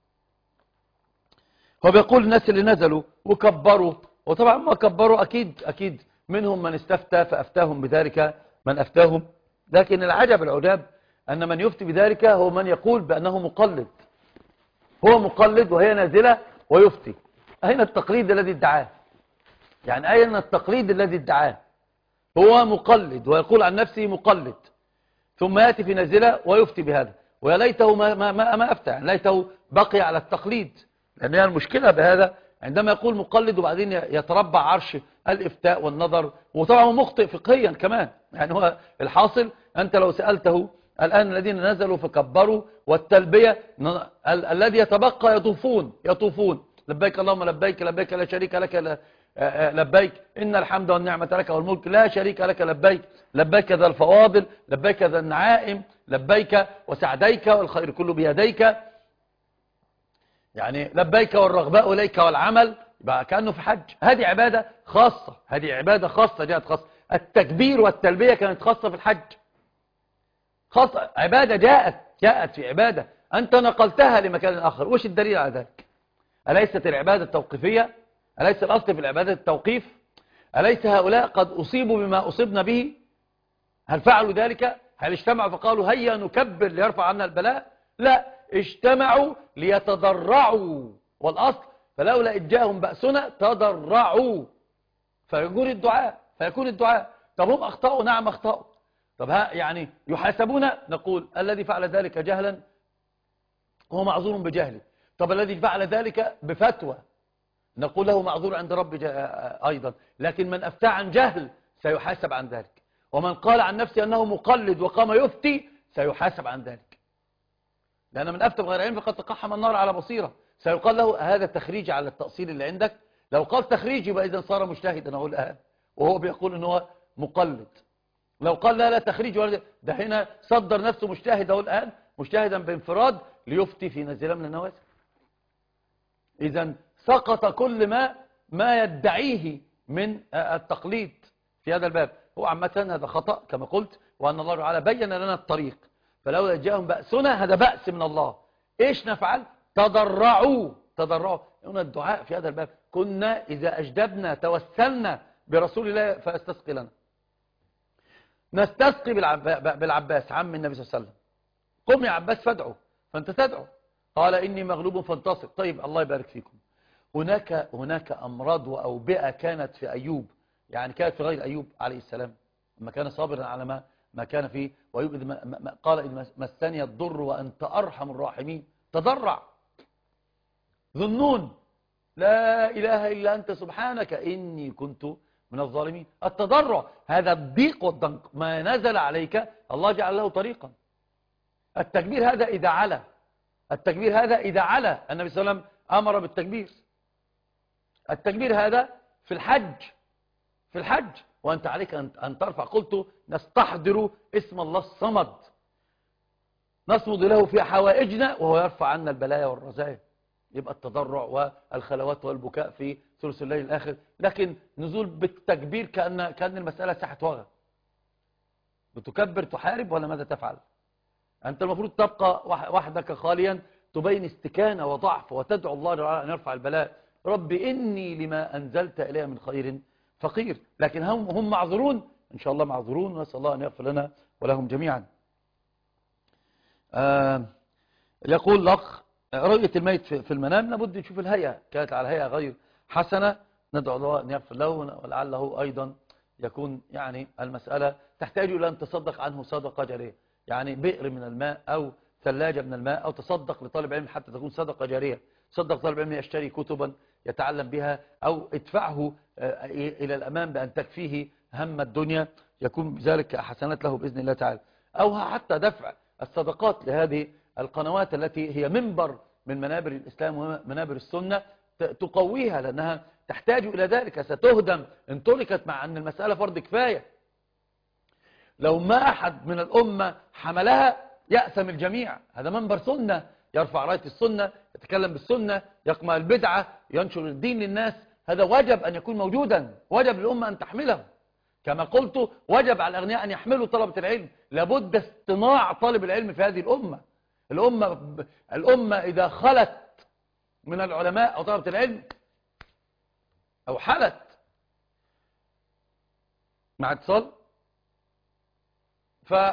هو بيقول الناس اللي نزلوا وكبروا، وطبعا ما كبروا أكيد أكيد منهم من استفتى فأفتاهم بذلك من أفتاهم، لكن العجب العجاب أن من يفتي بذلك هو من يقول بأنه مقلد. هو مقلد وهي نازلة ويفتي. أين التقليد الذي ادعاه؟ يعني أين التقليد الذي ادعاه؟ هو مقلد ويقول عن نفسه مقلد، ثم يأتي في نازلة ويفتي بهذا. ويا ليته ما, ما, ما, ما أفتى، يعني ليته بقي على التقليد. لأن هي المشكلة بهذا عندما يقول مقلد وبعدين يتربع عرش الإفتاء والنظر، وطبعا هو مخطئ فقهيا كمان. يعني هو الحاصل أنت لو سألته الآن الذين نزلوا فكبروا والتلبية ال الذي يتبقى يطوفون يطوفون لبيك اللهم لبيك لبيك لا شريك لك لبيك إن الحمد والنعمة لك والملك لا شريك لك لبيك لبيك ذا الفواضل لبيك ذا النعائم لبيك وسعديك والخير كله بيديك. يعني لبيك والرغباء إليك والعمل، يبقى كأنه في حج. هذه عبادة خاصة، هذه عبادة خاصة جاءت خاصة. التكبير والتلبية كانت خاصة في الحج، خاصة عبادة جاءت جاءت في عبادة أنت نقلتها لمكان آخر. وش الدليل على ذلك؟ أليست العبادة التوقيفية؟ أليس الأصل في العبادة التوقيف؟ أليس هؤلاء قد أصيبوا بما أصبنا به؟ هل فعلوا ذلك؟ هل اجتمعوا فقالوا هيا نكبر ليرفع عنا البلاء؟ لا، اجتمعوا ليتضرعوا. والأصل فلولا إذ جاءهم بأسنا تضرعوا، فيكون الدعاء فيكون الدعاء. طب هم أخطأوا؟ نعم أخطأوا. طب ها يعني يحاسبون؟ نقول الذي فعل ذلك جهلا هو معذور بجهله. طب الذي فعل ذلك بفتوى نقول له معذور عند رب أيضا. لكن من أفتى عن جهل سيحاسب عن ذلك، ومن قال عن نفسه أنه مقلد وقام يفتي سيحاسب عن ذلك، لأن من أفتى بغير علم فقد تقحم النار على بصيرة. سيقال له هذا تخريج على التأصيل اللي عندك. لو قال تخريج يبقى إذا صار مجتهدا، أقول آه وهو بيقول أنه مقلد. لو قال لا لا تخريج ولا ده هنا صدر نفسه مجتهد، أقول الآن مجتهدا بانفراد ليفتي في نزلة من النوازل. إذا سقط كل ما ما يدعيه من التقليد في هذا الباب. هو عامة هذا خطأ كما قلت، وأن الله تعالى بين لنا الطريق. فلولا جاءهم بأسنا هذا بأس من الله. إيش نفعل؟ تضرعوا تضرعوا. هنا الدعاء في هذا الباب. كنا إذا أجدبنا توسلنا برسول الله فاستسقي لنا. نستسقي بالعباس عم النبي صلى الله عليه وسلم. قم يا عباس فادعوا، فأنت تدعو. قال إني مغلوب فانتصر. طيب الله يبارك فيكم. هناك هناك أمراض وأوبئة كانت في أيوب، يعني كانت في غير أيوب عليه السلام لما كان صابرا على ما ما كان فيه. وأيوب إذ ما قال إذ مسني الضر وأنت أرحم الراحمين تضرع. ظنون لا إله إلا أنت سبحانك إني كنت من الظالمين. التضرع هذا الضيق والضنك ما نزل عليك الله جعل له طريقا. التكبير هذا إذا علا، التكبير هذا إذا علا النبي صلى الله عليه وسلم أمر بالتكبير. التكبير هذا في الحج في الحج وأنت عليك أن ترفع. قلت نستحضر اسم الله الصمد نصمد له في حوائجنا وهو يرفع عنا البلايا والرزايا. يبقى التضرع والخلوات والبكاء في ثلث الليل الآخر. لكن نزول بالتكبير كأن كأن المسألة ساحة وغى. بتكبر تحارب ولا ماذا تفعل؟ أنت المفروض تبقى وحدك خاليا تبين استكانة وضعف وتدعو الله تعالى أن يرفع البلاء. رب إني لما أنزلت إليه من خير فقير. لكن هم هم معذورون، إن شاء الله معذورون، ونسأل الله أن يغفر لنا ولهم جميعا. آه يقول الأخ رؤية الميت في المنام لابد نشوف الهيئة، كانت على هيئة غير حسنة ندعو الله أن يغفر له، ولعله أيضا يكون يعني المسألة تحتاج إلى أن تصدق عنه صدقة جارية، يعني بئر من الماء أو ثلاجة من الماء، أو تصدق لطالب علم حتى تكون صدقة جارية. صدق طالب علم يشتري كتبا يتعلم بها، أو ادفعه إلى الأمام بأن تكفيه هم الدنيا، يكون بذلك حسنات له بإذن الله تعالى. أو حتى دفع الصدقات لهذه القنوات التي هي منبر من منابر الإسلام ومنابر السنة، تقويها لأنها تحتاج إلى ذلك، ستهدم إن تركت، مع أن المسألة فرض كفاية. لو ما أحد من الأمة حملها يأثم الجميع. هذا منبر سنة، يرفع راية السنة، يتكلم بالسنة، يقمع البدعة، ينشر الدين للناس. هذا وجب أن يكون موجودا، وجب للأمة أن تحمله. كما قلت وجب على الأغنياء أن يحملوا طلبة العلم. لابد اصطناع طالب العلم في هذه الأمة. الأمة, الأمة إذا خلت من العلماء أو طلبة العلم أو حلت مع اتصال، ف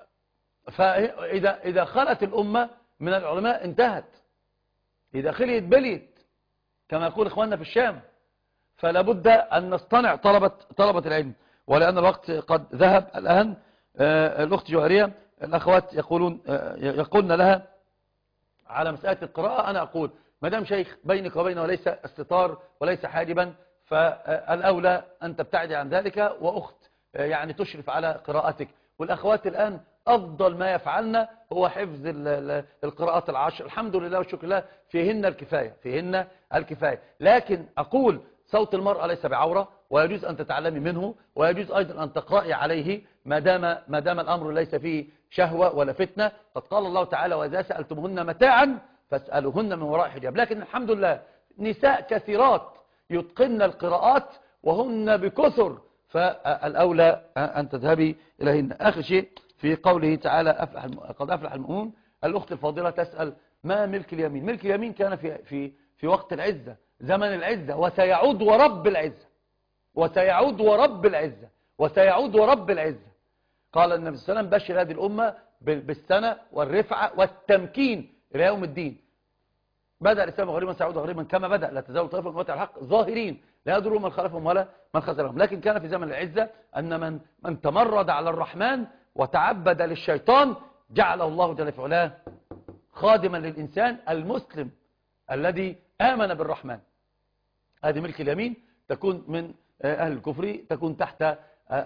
فإذا إذا خلت الأمة من العلماء انتهت، إذا خليت بليت كما يقول إخواننا في الشام. فلا بد أن نصطنع طلبة طلبة العلم. ولأن الوقت قد ذهب الآن، الأخت جوهرية الأخوات يقولون يقولن لها على مسألة القراءة. أنا أقول ما دام شيخ بينك وبينه وليس استطار وليس حاجبا، فالأولى أن تبتعدي عن ذلك، وأخت يعني تشرف على قراءتك. والأخوات الآن أفضل ما يفعلن هو حفظ القراءات العشر، الحمد لله والشكر لله، فيهن الكفاية فيهن الكفاية. لكن أقول صوت المرأة ليس بعورة، ويجوز أن تتعلمي منه، ويجوز أيضا أن تقرأي عليه ما دام ما دام الأمر ليس فيه شهوة ولا فتنة. قد قال الله تعالى وإذا سألتمهن متاعا فاسألوهن من وراء حجاب. لكن الحمد لله نساء كثيرات يتقن القراءات وهن بكثر، فالأولى أن تذهبي إليهن. آخر شيء في قوله تعالى أفلح قد أفلح المؤمنون، الأخت الفاضلة تسأل ما ملك اليمين. ملك اليمين كان في في في وقت العزة، زمن العزة، وسيعود ورب العزة، وسيعود ورب العزة، وسيعود ورب العزة. قال النبي صلى الله عليه وسلم بشر هذه الأمة بالسنة والرفعة والتمكين إلى يوم الدين. بدأ الإسلام غريبا سيعود غريبا كما بدأ، لا تزال طائفة من أمة الحق ظاهرين لا يضروا من خلفهم ولا من خذلهم. لكن كان في زمن العزة أن من من تمرد على الرحمن وتعبد للشيطان جعله الله جل في علاه خادما للإنسان المسلم الذي آمن بالرحمن. هذه ملك اليمين تكون من أهل الكفر، تكون تحت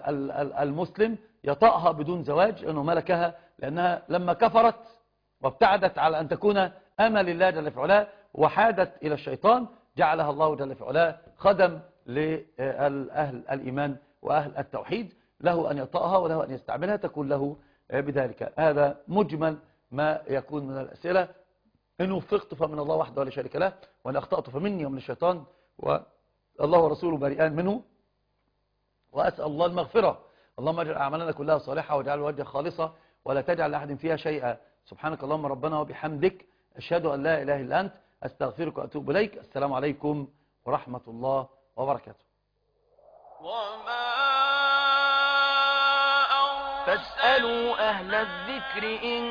المسلم يطأها بدون زواج لأنه ملكها، لأنها لما كفرت وابتعدت على أن تكون أمة لله جل في علاه وحادت إلى الشيطان جعلها الله جل في علاه خدم لأهل الإيمان وأهل التوحيد، له أن يطأها وله أن يستعملها، تكون له بذلك. هذا مجمل ما يكون من الأسئلة. إن وفقت فمن الله وحده ولا شريك له، وإن أخطأت فمني ومن الشيطان، والله ورسوله بريئان منه. وأسأل الله المغفرة. اللهم اجعل أعمالنا كلها صالحة واجعل وجهك خالصة ولا تجعل لأحد فيها شيئا. سبحانك اللهم ربنا وبحمدك، أشهد أن لا إله إلا أنت، أستغفرك وأتوب إليك. السلام عليكم ورحمة الله وبركاته. فاسألوا أهل الذكر إن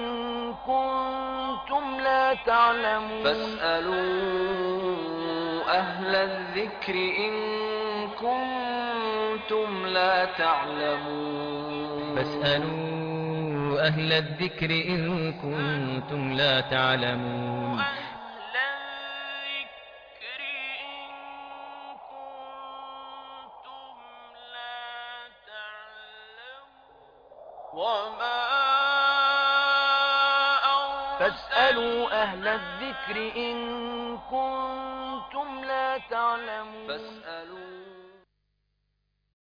كنتم لا تعلمون. فاسألوا أهل الذكر إن كنتم لا تعلمون. فاسألوا أهل الذكر إن كنتم لا تعلمون. فاسألوا أهل الذكر إن كنتم لا تعلمون.